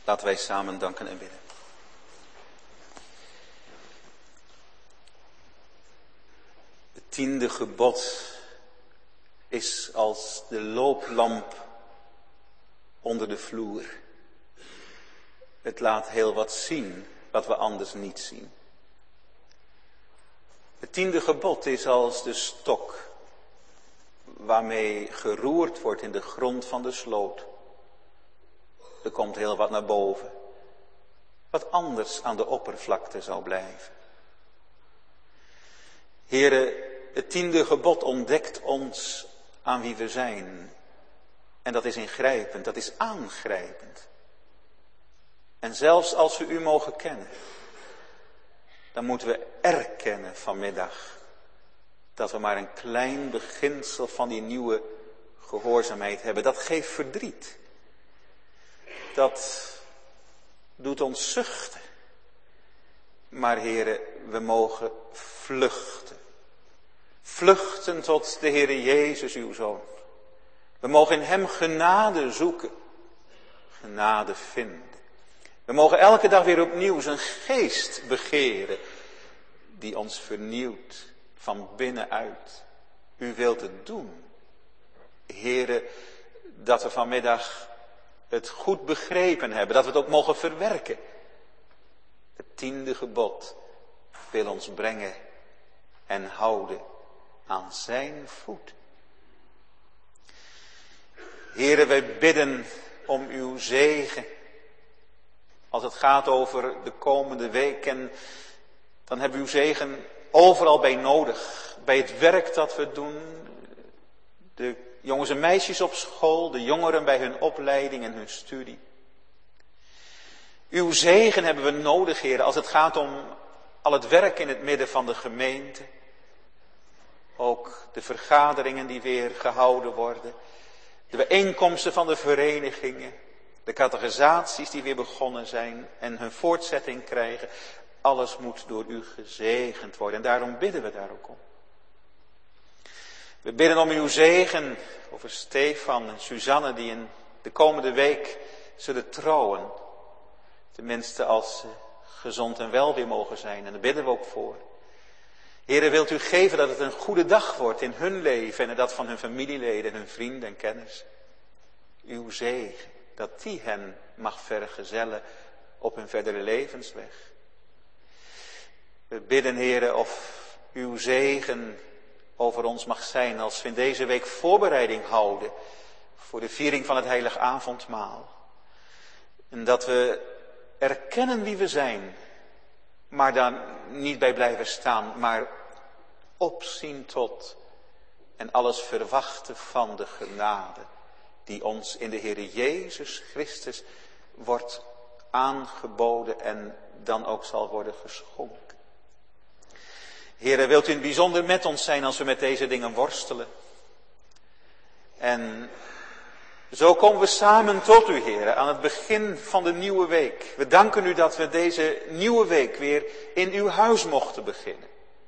Laten wij samen danken en bidden. Het tiende gebod is als de looplamp onder de vloer. Het laat heel wat zien wat we anders niet zien. Het tiende gebod is als de stok waarmee geroerd wordt in de grond van de sloot. Er komt heel wat naar boven, wat anders aan de oppervlakte zou blijven. Here, het tiende gebod ontdekt ons aan wie we zijn. En dat is ingrijpend, dat is aangrijpend. En zelfs als we u mogen kennen, dan moeten we erkennen vanmiddag dat we maar een klein beginsel van die nieuwe gehoorzaamheid hebben. Dat geeft verdriet. Dat doet ons zuchten. Maar heren, we mogen vluchten. Vluchten tot de Heere Jezus, uw Zoon. We mogen in hem genade zoeken. Genade vinden. We mogen elke dag weer opnieuw zijn geest begeren. Die ons vernieuwt van binnenuit. U wilt het doen. Heere, dat we vanmiddag het goed begrepen hebben. Dat we het ook mogen verwerken. Het tiende gebod wil ons brengen en houden aan zijn voet. Heere, wij bidden om uw zegen. Als het gaat over de komende week. En dan hebben we uw zegen overal bij nodig. Bij het werk dat we doen. De jongens en meisjes op school. De jongeren bij hun opleiding en hun studie. Uw zegen hebben we nodig, Heer, als het gaat om al het werk in het midden van de gemeente. Ook de vergaderingen die weer gehouden worden. De bijeenkomsten van de verenigingen. De catechisaties die weer begonnen zijn en hun voortzetting krijgen. Alles moet door u gezegend worden. En daarom bidden we daar ook om. We bidden om uw zegen over Stefan en Suzanne die in de komende week zullen trouwen. Tenminste als ze gezond en wel weer mogen zijn. En daar bidden we ook voor. Heere, wilt u geven dat het een goede dag wordt in hun leven en dat van hun familieleden, hun vrienden en kennis. Uw zegen, dat die hen mag vergezellen op hun verdere levensweg. We bidden, Heere, of uw zegen over ons mag zijn als we in deze week voorbereiding houden voor de viering van het heilig avondmaal. En dat we erkennen wie we zijn, maar daar niet bij blijven staan, maar opzien tot en alles verwachten van de genade die ons in de Heere Jezus Christus wordt aangeboden en dan ook zal worden geschonken. Heere, wilt u in het bijzonder met ons zijn als we met deze dingen worstelen? En zo komen we samen tot u, Heere, aan het begin van de nieuwe week. We danken u dat we deze nieuwe week weer in uw huis mochten beginnen.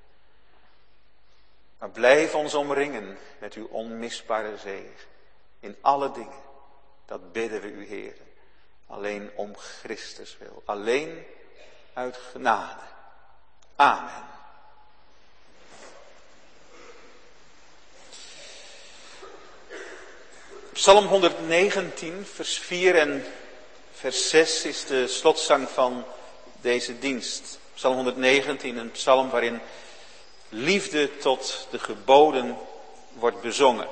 Maar blijf ons omringen met uw onmisbare zegen. In alle dingen, dat bidden we u, Heere. Alleen om Christus wil. Alleen uit genade. Amen. Psalm honderdnegentien, vers vier en vers zes is de slotzang van deze dienst. Psalm honderdnegentien, een psalm waarin liefde tot de geboden wordt bezongen.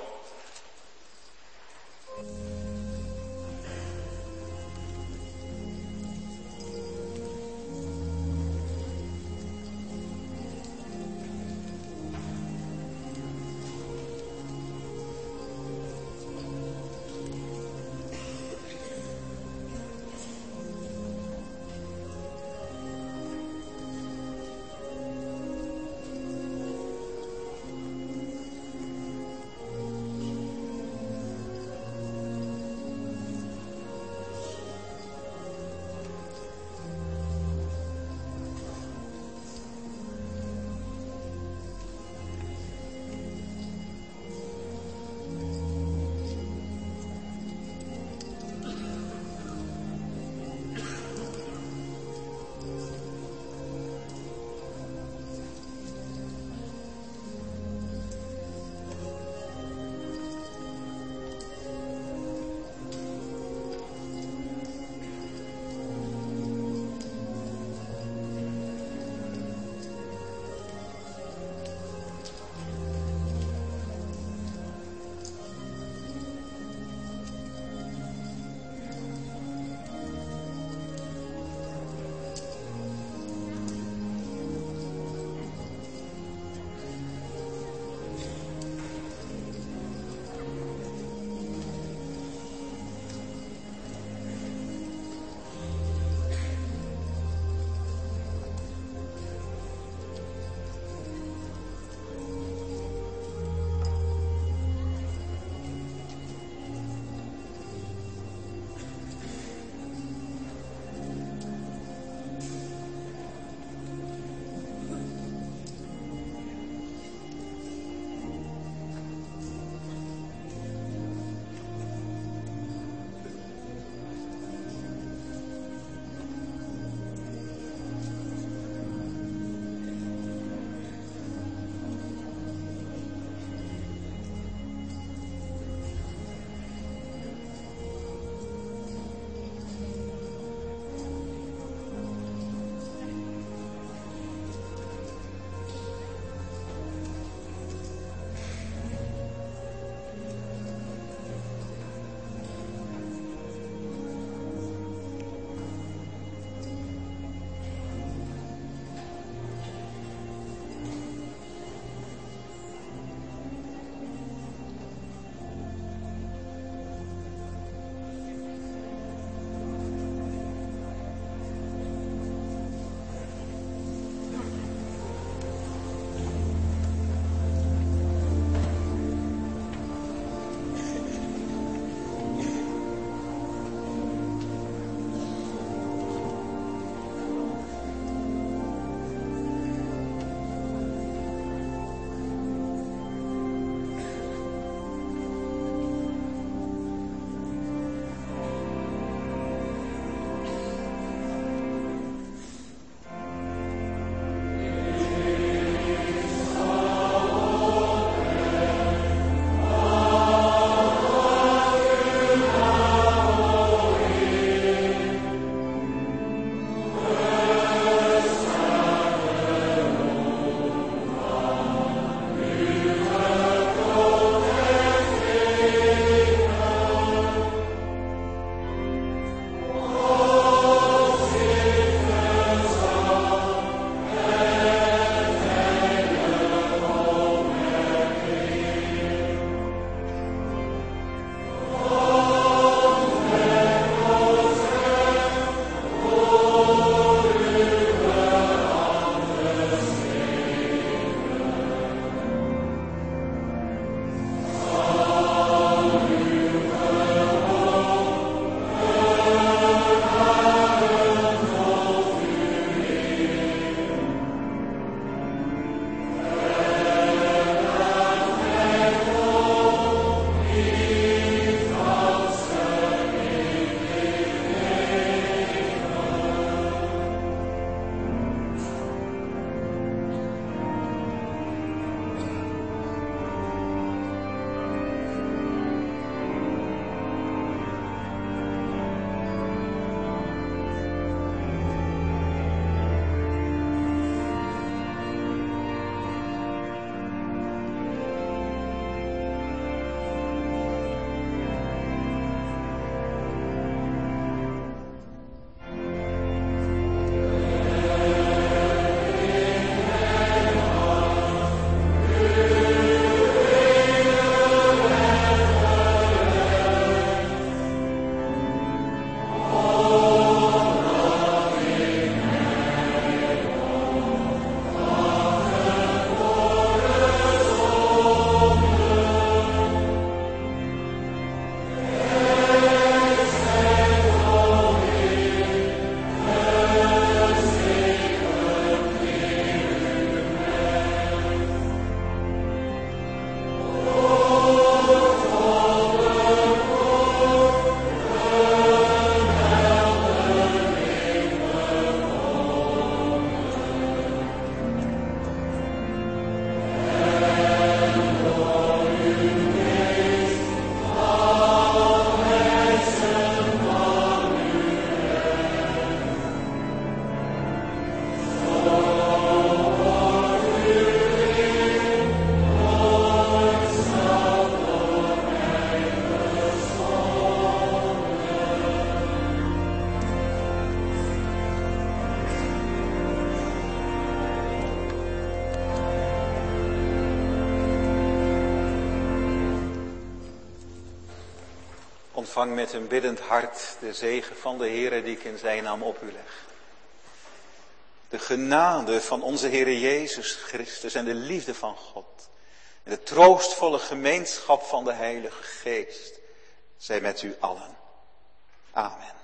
Ontvang met een biddend hart de zegen van de Heere die ik in zijn naam op u leg. De genade van onze Heere Jezus Christus en de liefde van God. En de troostvolle gemeenschap van de Heilige Geest zij met u allen. Amen.